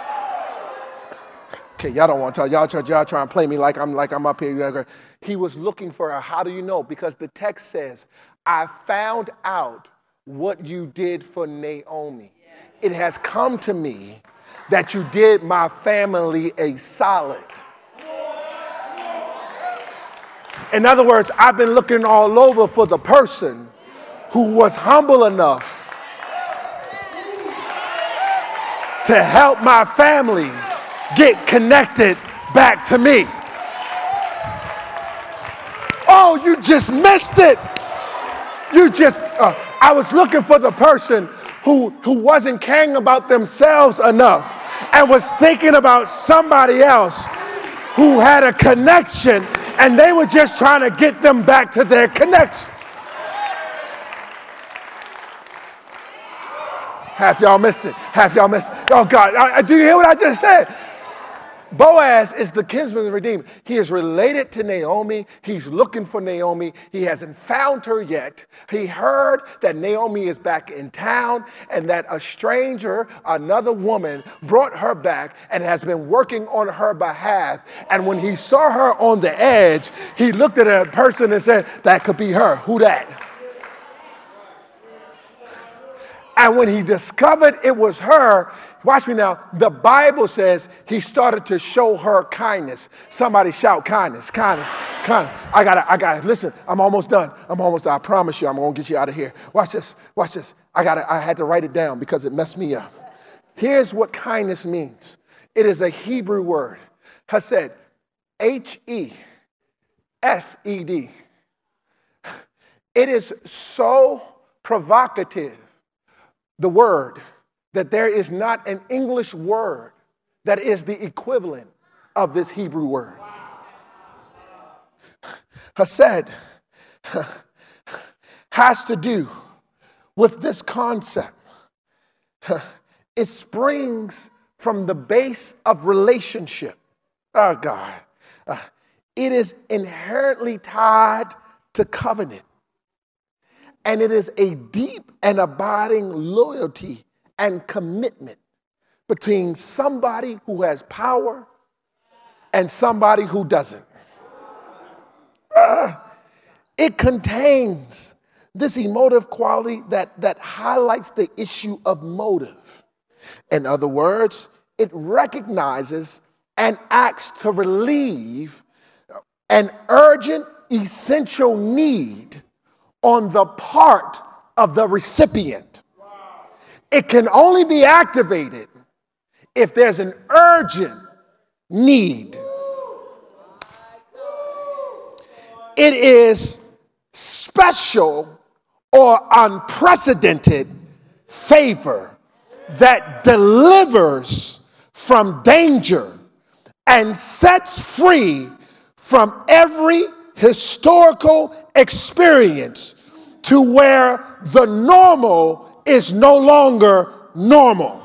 Okay, y'all don't want to tell. Y'all try, y'all try and play me like I'm like I'm up here. He was looking for her. How do you know? Because the text says, I found out what you did for Naomi. It has come to me that you did my family a solid. In other words, I've been looking all over for the person who was humble enough to help my family get connected back to me. Oh, you just missed it. You just, uh, I was looking for the person who, who wasn't caring about themselves enough and was thinking about somebody else who had a connection, and they were just trying to get them back to their connection. Half y'all missed it. Half y'all missed it. Oh, God. I, I, do you hear what I just said? Boaz is the kinsman redeemer. He is related to Naomi. He's looking for Naomi. He hasn't found her yet. He heard that Naomi is back in town and that a stranger, another woman, brought her back and has been working on her behalf. And when he saw her on the edge, he looked at a person and said, that could be her. Who that? And when he discovered it was her, watch me now, the Bible says he started to show her kindness. Somebody shout kindness, kindness, kindness. I gotta, I gotta, listen, I'm almost done. I'm almost done. I promise you, I'm gonna get you out of here. Watch this, watch this. I gotta, I had to write it down because it messed me up. Here's what kindness means. It is a Hebrew word. Hesed, H E S E D. It is so provocative, the word, that there is not an English word that is the equivalent of this Hebrew word. Hesed has to do with this concept. It springs from the base of relationship. Oh, God. Uh, it is inherently tied to covenant. And it is a deep and abiding loyalty and commitment between somebody who has power and somebody who doesn't. Uh, it contains this emotive quality that, that highlights the issue of motive. In other words, it recognizes and acts to relieve an urgent, essential need on the part of the recipient. It can only be activated if there's an urgent need. It is special or unprecedented favor that delivers from danger and sets free from every historical experience to where the normal is no longer normal.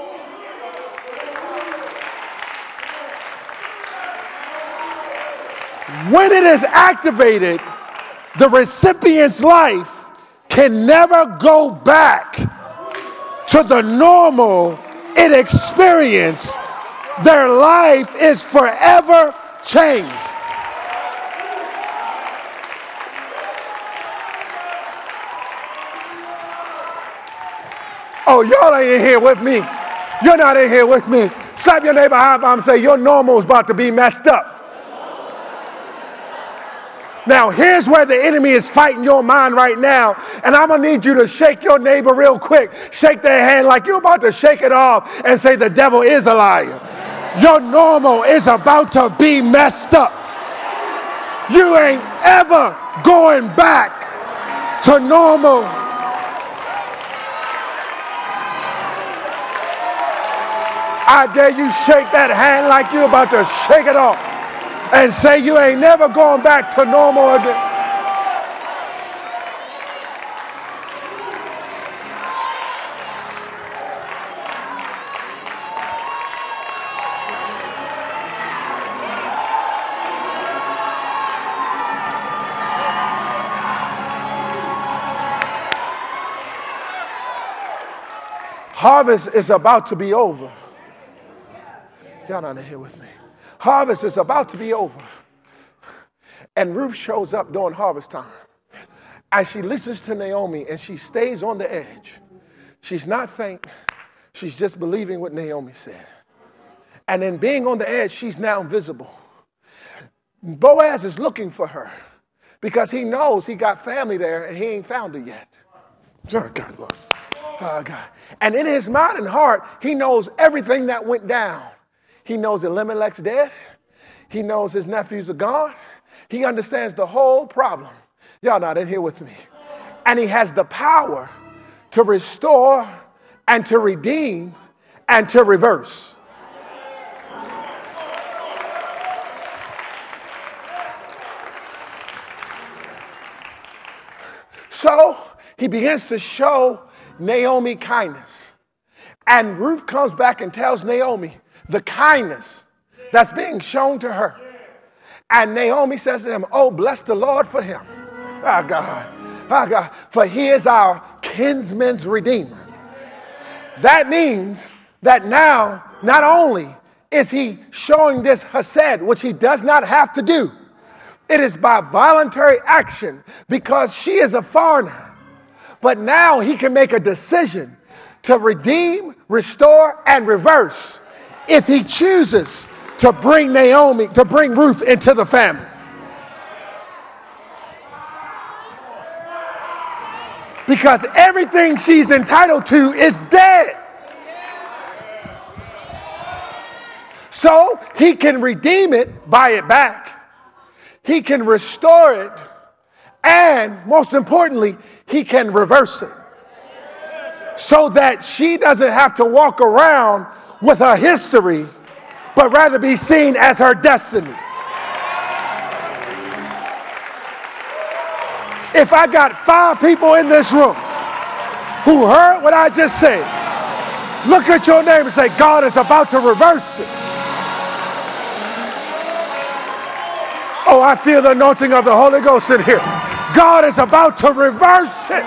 When it is activated, the recipient's life can never go back to the normal it experienced. Their life is forever changed. Oh, y'all ain't in here with me. You're not in here with me. Slap your neighbor high five and say, your normal is about to be messed up. Now, here's where the enemy is fighting your mind right now. And I'm going to need you to shake your neighbor real quick. Shake their hand like you're about to shake it off and say, the devil is a liar. Your normal is about to be messed up. You ain't ever going back to normal. I dare you shake that hand like you're about to shake it off and say you ain't never going back to normal again. Harvest is about to be over. Y'all not here with me. Harvest is about to be over. And Ruth shows up during harvest time. And she listens to Naomi and she stays on the edge. She's not faint. She's just believing what Naomi said. And in being on the edge, she's now visible. Boaz is looking for her because he knows he got family there and he ain't found her yet. Oh, God, Lord. Oh, God. And in his mind and heart, he knows everything that went down. He knows Elimelech's dead. He knows his nephews are gone. He understands the whole problem. Y'all not in here with me. And he has the power to restore and to redeem and to reverse. So he begins to show Naomi kindness. And Ruth comes back and tells Naomi the kindness that's being shown to her. And Naomi says to him, oh, bless the Lord for him. Oh, God. Oh, God. For he is our kinsman's redeemer. That means that now, not only is he showing this hesed, which he does not have to do, it is by voluntary action because she is a foreigner. But now he can make a decision to redeem, restore, and reverse if he chooses to bring Naomi, to bring Ruth into the family. Because everything she's entitled to is dead. So he can redeem it, buy it back. He can restore it. And most importantly, he can reverse it. So that she doesn't have to walk around with her history, but rather be seen as her destiny. If I got five people in this room who heard what I just said, look at your neighbor and say, God is about to reverse it. Oh, I feel the anointing of the Holy Ghost in here. God is about to reverse it.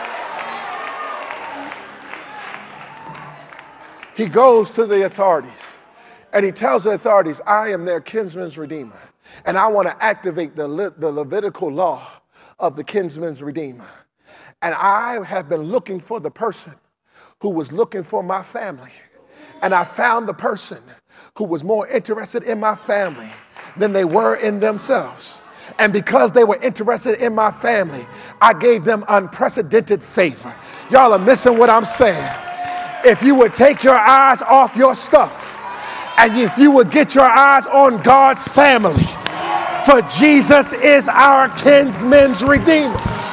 He goes to the authorities and he tells the authorities, I am their kinsman's redeemer. And I want to activate the, Le- the Levitical law of the kinsman's redeemer. And I have been looking for the person who was looking for my family. And I found the person who was more interested in my family than they were in themselves. And because they were interested in my family, I gave them unprecedented favor. Y'all are missing what I'm saying. if you would take your eyes off your stuff and if you would get your eyes on God's family, for Jesus is our kinsman's redeemer.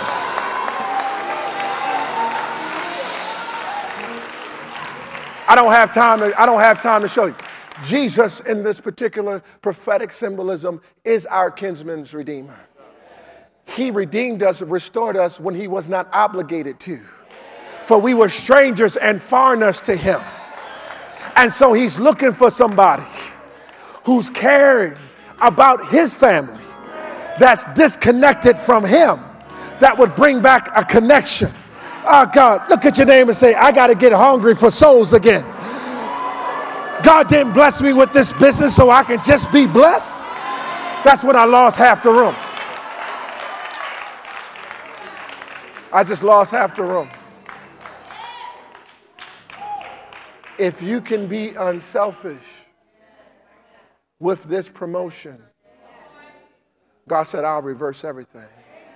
I don't have time to, I don't have time to show you. Jesus, in this particular prophetic symbolism, is our kinsman's redeemer. He redeemed us, restored us when he was not obligated to. For we were strangers and foreigners to him. And so he's looking for somebody who's caring about his family, that's disconnected from him, that would bring back a connection. Oh God, look at your name and say, I got to get hungry for souls again. God didn't bless me with this business so I can just be blessed. That's when I lost half the room. I just lost half the room. If you can be unselfish with this promotion, God said, I'll reverse everything.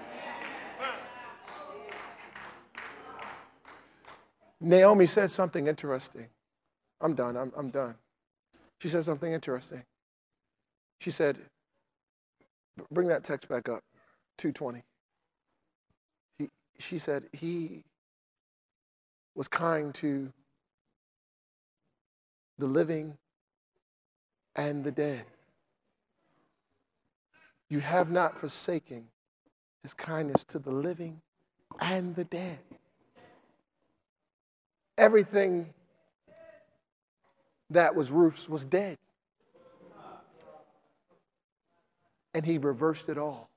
Naomi said something interesting. I'm done. I'm, I'm done. She said something interesting. She said, bring that text back up, two twenty. He, she said, he was kind to the living and the dead. You have not forsaken his kindness to the living and the dead. Everything that was Ruth's was dead. And he reversed it all.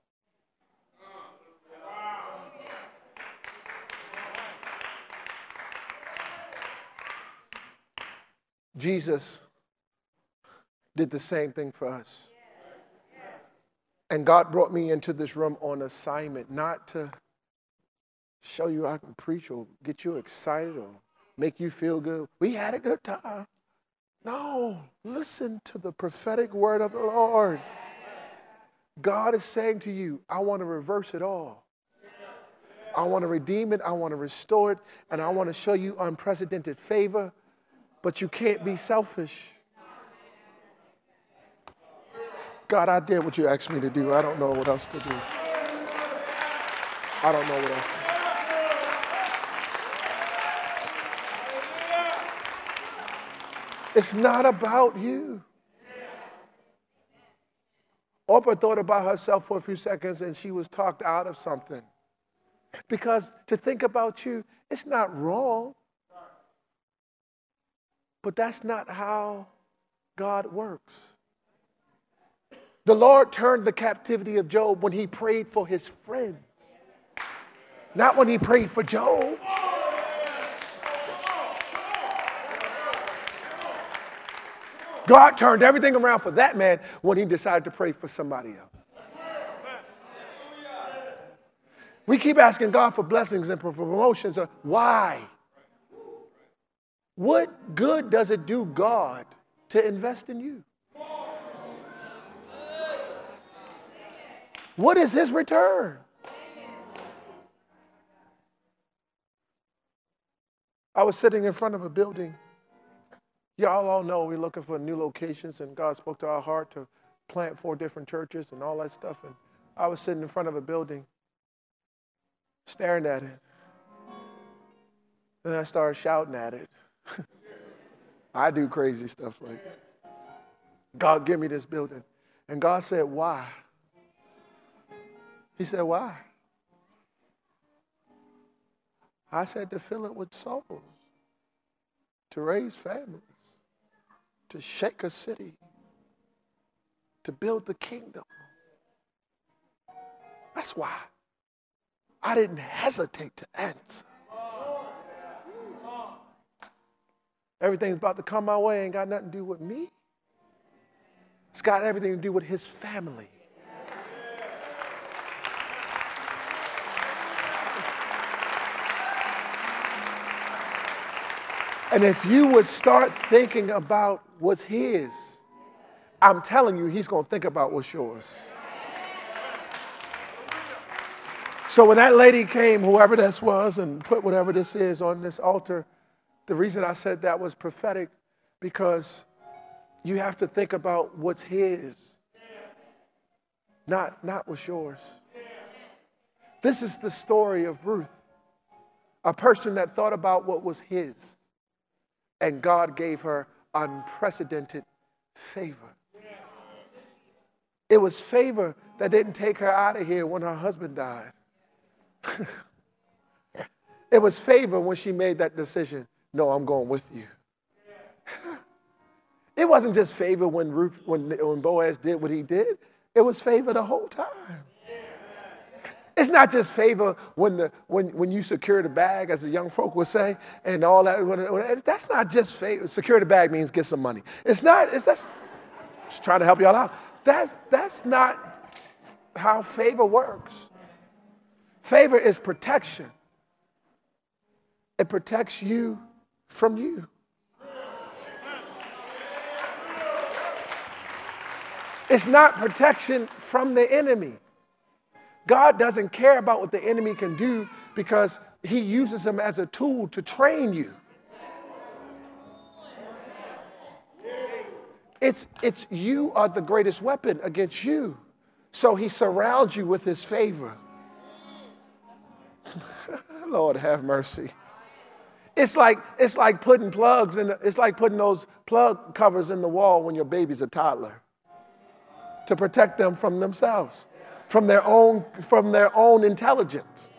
Jesus did the same thing for us. And God brought me into this room on assignment, not to show you I can preach or get you excited or make you feel good. We had a good time. No, listen to the prophetic word of the Lord. God is saying to you, I want to reverse it all. I want to redeem it. I want to restore it. And I want to show you unprecedented favor. But you can't be selfish. God, I did what you asked me to do. I don't know what else to do. I don't know what else to do. It's not about you. Oprah thought about herself for a few seconds and she was talked out of something. Because to think about you, it's not wrong. But that's not how God works. The Lord turned the captivity of Job when he prayed for his friends, not when he prayed for Job. God turned everything around for that man when he decided to pray for somebody else. We keep asking God for blessings and for promotions. Why? What good does it do God to invest in you? What is his return? I was sitting in front of a building. Y'all all know we're looking for new locations, and God spoke to our heart to plant four different churches and all that stuff. And I was sitting in front of a building, staring at it. Then I started shouting at it. I do crazy stuff like that. God, give me this building. And God said, why? He said, why? I said, to fill it with souls, to raise families, to shake a city, to build the kingdom. That's why I didn't hesitate to answer. Everything's about to come my way ain't got nothing to do with me. It's got everything to do with his family. And if you would start thinking about what's his, I'm telling you, he's going to think about what's yours. So when that lady came, whoever this was, and put whatever this is on this altar, the reason I said that was prophetic, because you have to think about what's his, not, not what's yours. This is the story of Ruth, a person that thought about what was his, and God gave her unprecedented favor. It was favor that didn't take her out of here when her husband died. It was favor when she made that decision. No, I'm going with you. It wasn't just favor when Ruth, when, when Boaz did what he did. It was favor the whole time. It's not just favor when the when when you secure the bag, as the young folk would say, and all that. When, when, that's not just favor. Secure the bag means get some money. It's not. It's that's just trying to help y'all out. That's that's not how favor works. Favor is protection. It protects you from you. It's not protection from the enemy. God doesn't care about what the enemy can do because he uses him as a tool to train you. It's, it's you are the greatest weapon against you. So he surrounds you with his favor. Lord have mercy. It's like, it's like putting plugs in, the, it's like putting those plug covers in the wall when your baby's a toddler to protect them from themselves, from their own, from their own intelligence,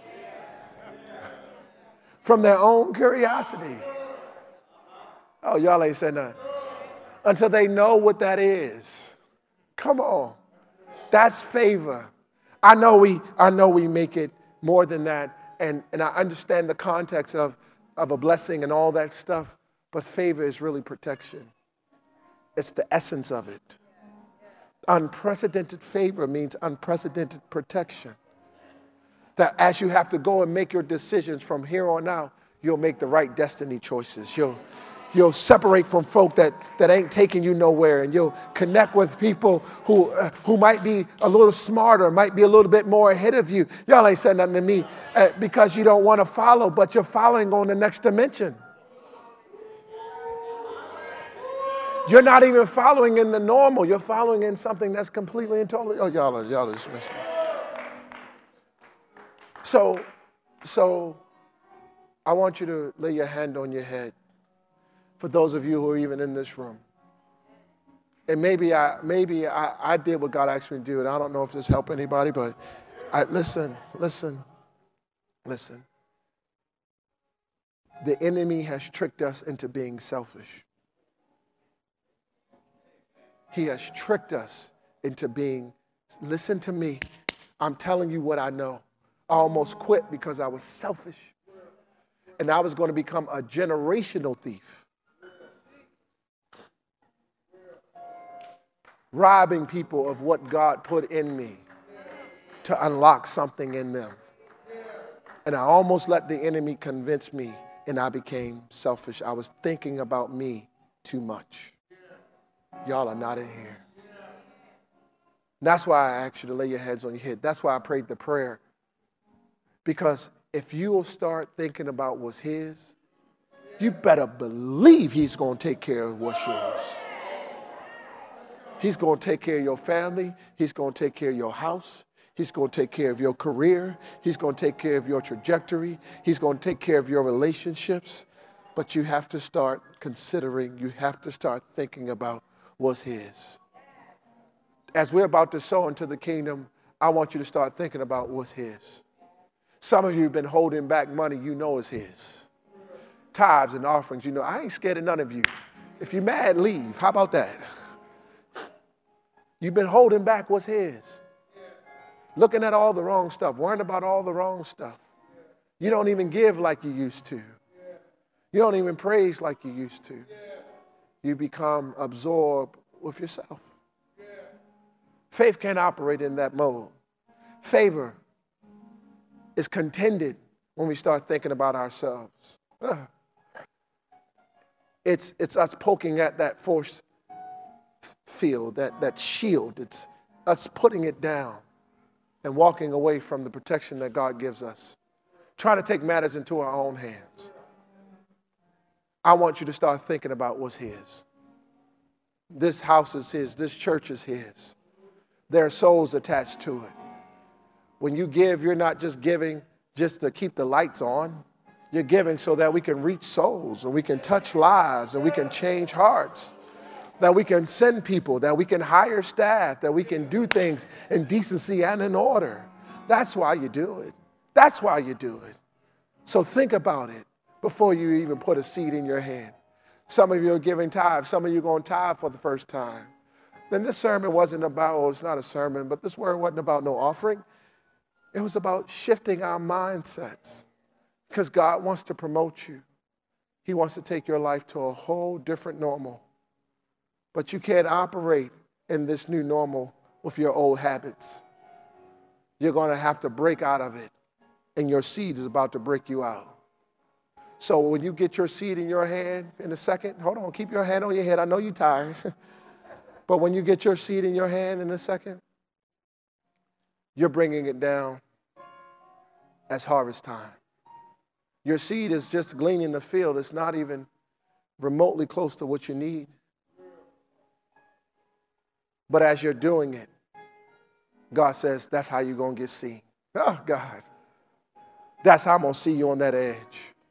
from their own curiosity. Oh, y'all ain't said nothing. Until they know what that is. Come on. That's favor. I know we, I know we make it more than that. And, and I understand the context of, of a blessing and all that stuff. But favor is really protection. It's the essence of it. Unprecedented favor means unprecedented protection. That as you have to go and make your decisions from here on out, you'll make the right destiny choices. You'll, you'll separate from folk that, that ain't taking you nowhere, and you'll connect with people who, uh, who might be a little smarter, might be a little bit more ahead of you. Y'all ain't said nothing to me uh, because you don't want to follow, but you're following on the next dimension. You're not even following in the normal. You're following in something that's completely and totally. Oh, y'all are, y'all are dismissed. So, so I want you to lay your hand on your head for those of you who are even in this room. And maybe I, maybe I, I did what God asked me to do, and I don't know if this helped anybody, but I, listen, listen, listen. The enemy has tricked us into being selfish. He has tricked us into being, listen to me, I'm telling you what I know. I almost quit because I was selfish. And I was going to become a generational thief. Robbing people of what God put in me to unlock something in them. And I almost let the enemy convince me, and I became selfish. I was thinking about me too much. Y'all are not in here. That's why I asked you to lay your heads on your head. That's why I prayed the prayer. Because if you will start thinking about what's his, you better believe he's going to take care of what's yours. He's going to take care of your family. He's going to take care of your house. He's going to take care of your career. He's going to take care of your trajectory. He's going to take care of your relationships. But you have to start considering, you have to start thinking about what's his. As we're about to sow into the kingdom, I want you to start thinking about what's his. Some of you have been holding back money you know is his. Tithes and offerings, you know, I ain't scared of none of you. If you're mad, leave. How about that? You've been holding back what's his. Looking at all the wrong stuff, worrying about all the wrong stuff. You don't even give like you used to. You don't even praise like you used to. You become absorbed with yourself. Faith can't operate in that mode. Favor is contended when we start thinking about ourselves. It's, it's us poking at that force field, that, that shield. It's us putting it down and walking away from the protection that God gives us. Trying to take matters into our own hands. I want you to start thinking about what's his. This house is his. This church is his. There are souls attached to it. When you give, you're not just giving just to keep the lights on. You're giving so that we can reach souls and we can touch lives and we can change hearts, that we can send people, that we can hire staff, that we can do things in decency and in order. That's why you do it. That's why you do it. So think about it before you even put a seed in your hand. Some of you are giving tithe. Some of you are going to tithe for the first time. Then this sermon wasn't about, oh, it's not a sermon, but this word wasn't about no offering. It was about shifting our mindsets, because God wants to promote you. He wants to take your life to a whole different normal. But you can't operate in this new normal with your old habits. You're going to have to break out of it, and your seed is about to break you out. So when you get your seed in your hand in a second, hold on, keep your hand on your head. I know you're tired. But when you get your seed in your hand in a second, you're bringing it down as harvest time. Your seed is just gleaning the field. It's not even remotely close to what you need. But as you're doing it, God says, that's how you're going to get seen. Oh, God. That's how I'm going to see you on that edge.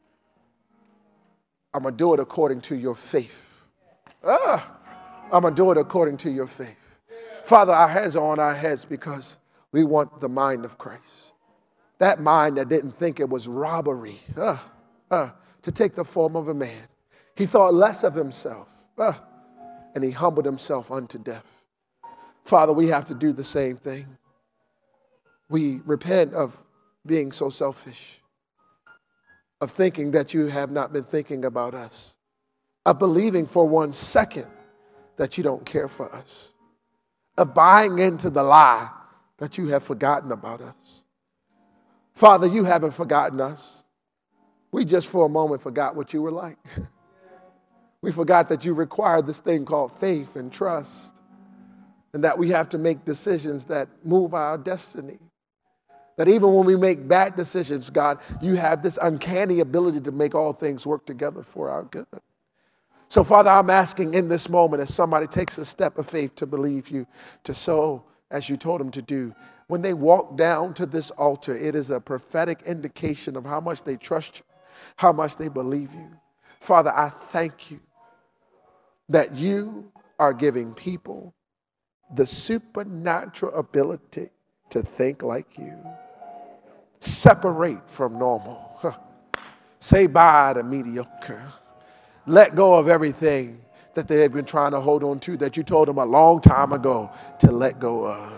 I'm going to do it according to your faith. Ah, I'm going to do it according to your faith. Father, our heads are on our heads because we want the mind of Christ. That mind that didn't think it was robbery uh, uh, to take the form of a man. He thought less of himself, uh, and he humbled himself unto death. Father, we have to do the same thing. We repent of being so selfish, of thinking that you have not been thinking about us, of believing for one second that you don't care for us, of buying into the lie that you have forgotten about us. Father, you haven't forgotten us. We just for a moment forgot what you were like. We forgot that you required this thing called faith and trust, and that we have to make decisions that move our destiny. That even when we make bad decisions, God, you have this uncanny ability to make all things work together for our good. So, Father, I'm asking in this moment, as somebody takes a step of faith to believe you, to sow as you told them to do, when they walk down to this altar, it is a prophetic indication of how much they trust you, how much they believe you. Father, I thank you that you are giving people the supernatural ability to think like you. Separate from normal. Huh. Say bye to mediocre. Let go of everything that they have been trying to hold on to that you told them a long time ago to let go of.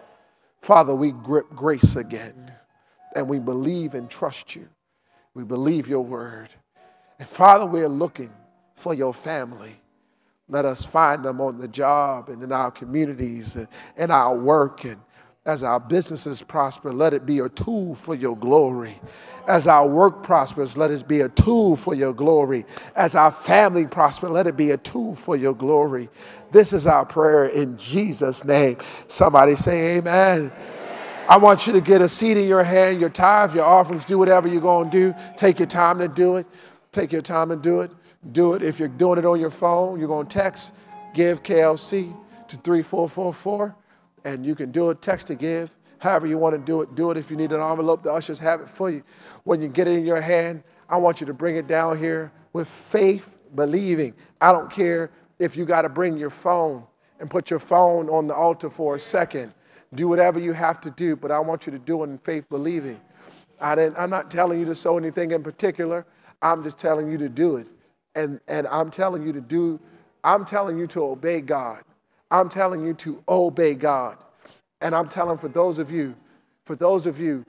Father, we grip grace again, and we believe and trust you. We believe your word. And Father, we're looking for your family. Let us find them on the job and in our communities and in our work. And as our businesses prosper, let it be a tool for your glory. As our work prospers, let it be a tool for your glory. As our family prospers, let it be a tool for your glory. This is our prayer in Jesus' name. Somebody say amen. I want you to get a seed in your hand, your tithe, your offerings, do whatever you're going to do. Take your time to do it. Take your time to do it. Do it. If you're doing it on your phone, you're going to text Give K L C to three four four four, and you can do it, text to give. However you want to do it, do it. If you need an envelope, the ushers have it for you. When you get it in your hand, I want you to bring it down here with faith, believing. I don't care if you got to bring your phone and put your phone on the altar for a second. Do whatever you have to do, but I want you to do it in faith, believing. I didn't, I'm not telling you to sow anything in particular. I'm just telling you to do it. And, and I'm telling you to do, I'm telling you to obey God. I'm telling you to obey God. And I'm telling for those of you, for those of you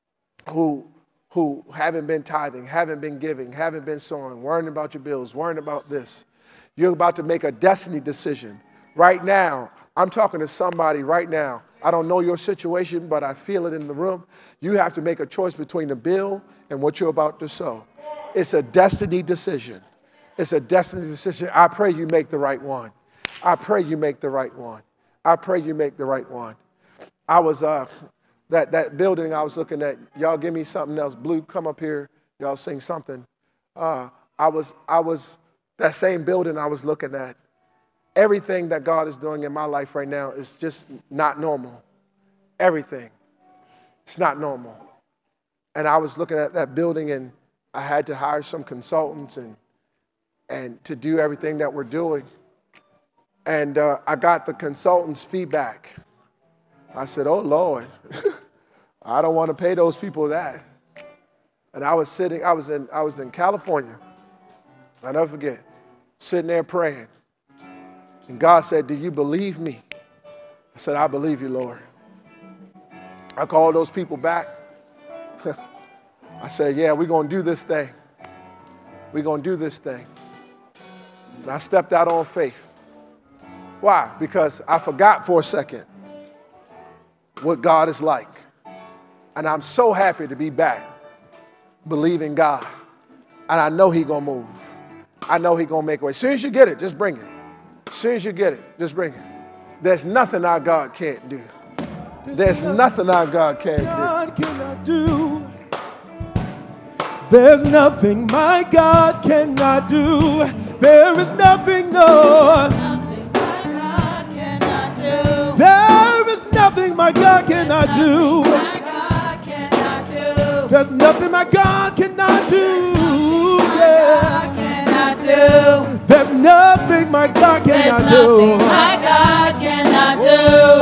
who, who haven't been tithing, haven't been giving, haven't been sowing, worrying about your bills, worrying about this, you're about to make a destiny decision. Right now, I'm talking to somebody right now. I don't know your situation, but I feel it in the room. You have to make a choice between the bill and what you're about to sow. It's a destiny decision. It's a destiny decision. I pray you make the right one. I pray you make the right one. I pray you make the right one. I was, uh, that, that building I was looking at, y'all give me something else. Blue, come up here. Y'all sing something. Uh, I was, I was, that same building I was looking at, everything that God is doing in my life right now is just not normal. Everything. It's not normal. And I was looking at that building, and I had to hire some consultants and, and to do everything that we're doing. And uh, I got the consultants' feedback. I said, oh, Lord, I don't want to pay those people that. And I was sitting, I was in, I was in California. I'll never forget, sitting there praying. And God said, do you believe me? I said, I believe you, Lord. I called those people back. I said, yeah, we're going to do this thing. We're going to do this thing. And I stepped out on faith. Why? Because I forgot for a second what God is like. And I'm so happy to be back, believing God. And I know He's going to move. I know He's going to make a way. As soon as you get it, just bring it. As soon as you get it, just bring it. There's nothing our God can't do. There's nothing our God can't do. God cannot do. There's nothing my God cannot do. There is nothing, no. Nothing my God cannot do. There is nothing my God cannot do. My God cannot do. There's nothing my God cannot do. God cannot do. There's nothing my God There's cannot nothing do. my God cannot do.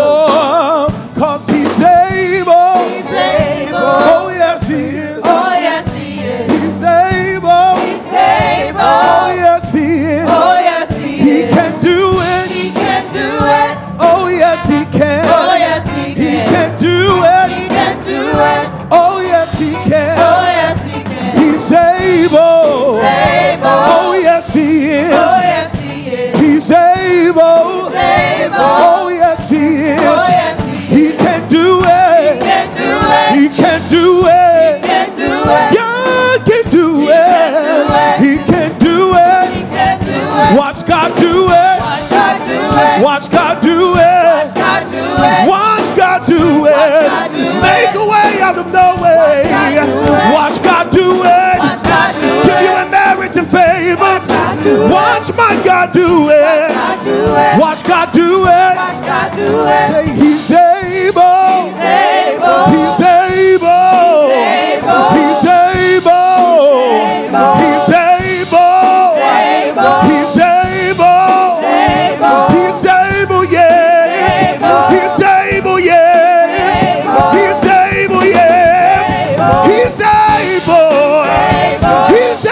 Oh, 'cause He's able. He's able. Oh, yes, He is. Oh, yes, He is. He's able. He's able. Oh, yes, He is. Oh, yes, He He is. can do it. He can do it. Oh, yes, He can. Oh, yes, He He can. can do it. He can do it. Oh, yes, He can. Oh, yes, He can. He's able. He's able. Oh, yes, He is. Oh, yes, He is. He's able. He's able. Oh, yes, He is. Oh, yes, He He can do it. He can do it. He can do it. He can do it. God can do it. He can do it. He can do it. Watch God do it. Watch God do it. Watch God do it. Watch God do it. Watch God do it. God do it. Make a way out of no way. Watch God do it. Watch God do it. Give you a marriage and favor. Watch God do it. Watch my God do it. God do it. Watch God do it. Watch God do it. Say He's able. He's able. He's able. He's able. He's able. He's able. He's able, yes. He's able, yes. He's able, yes. He's able. He's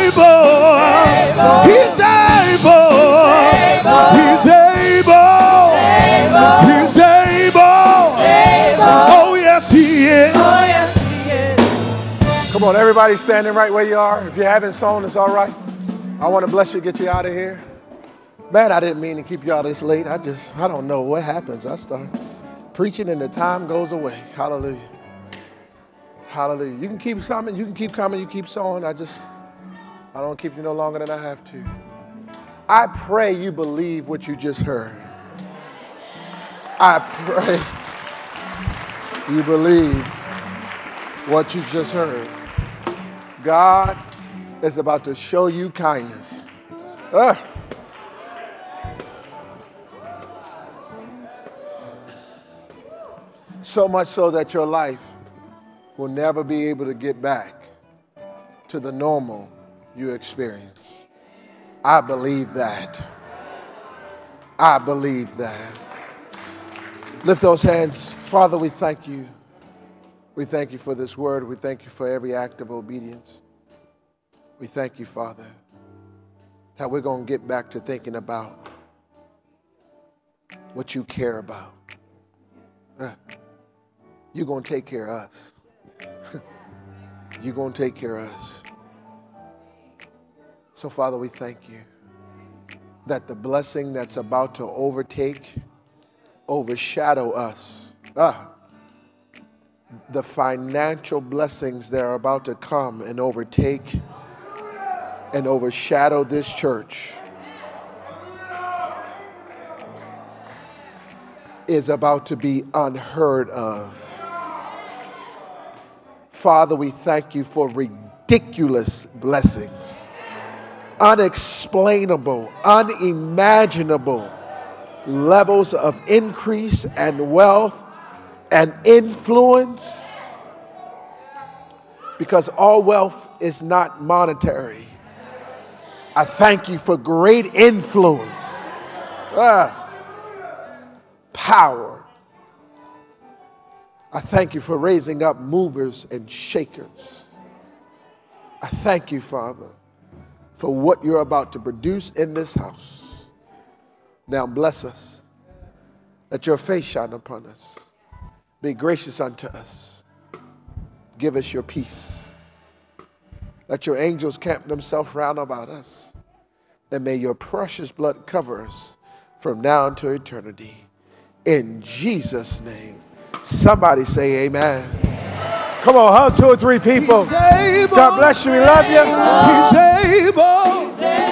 able. He's able. He's able. He's able. Oh, yes, He is. Oh, yes, He is. Come on, everybody standing right where you are. If you haven't sown, it's all right. I want to bless you, get you out of here. Man, I didn't mean to keep you all this late. I just, I don't know what happens. I start preaching and the time goes away. Hallelujah. Hallelujah. You can keep coming. You can keep coming. You keep sowing. I just, I don't keep you no longer than I have to. I pray you believe what you just heard. I pray you believe what you just heard. God is about to show you kindness. Uh. So much so that your life will never be able to get back to the normal you experience. I believe that. I believe that. Lift those hands. Father, we thank you. We thank you for this word. We thank you for every act of obedience. We thank you, Father, that we're going to get back to thinking about what you care about. Uh, you're going to take care of us. You're going to take care of us. So, Father, we thank you that the blessing that's about to overtake, overshadow us, ah, the financial blessings that are about to come and overtake and overshadow this church is about to be unheard of. Father, we thank you for ridiculous blessings unexplainable, unimaginable levels of increase and wealth and influence, because all wealth is not monetary. I thank you for great influence, ah, power. I thank you for raising up movers and shakers. I thank you, Father, for what you're about to produce in this house. Now bless us. Let your face shine upon us. Be gracious unto us. Give us your peace. Let your angels camp themselves round about us. And may your precious blood cover us from now until eternity. In Jesus' name. Somebody say amen. Come on, hug two or three people. God bless you. We love you. He's able. He's able.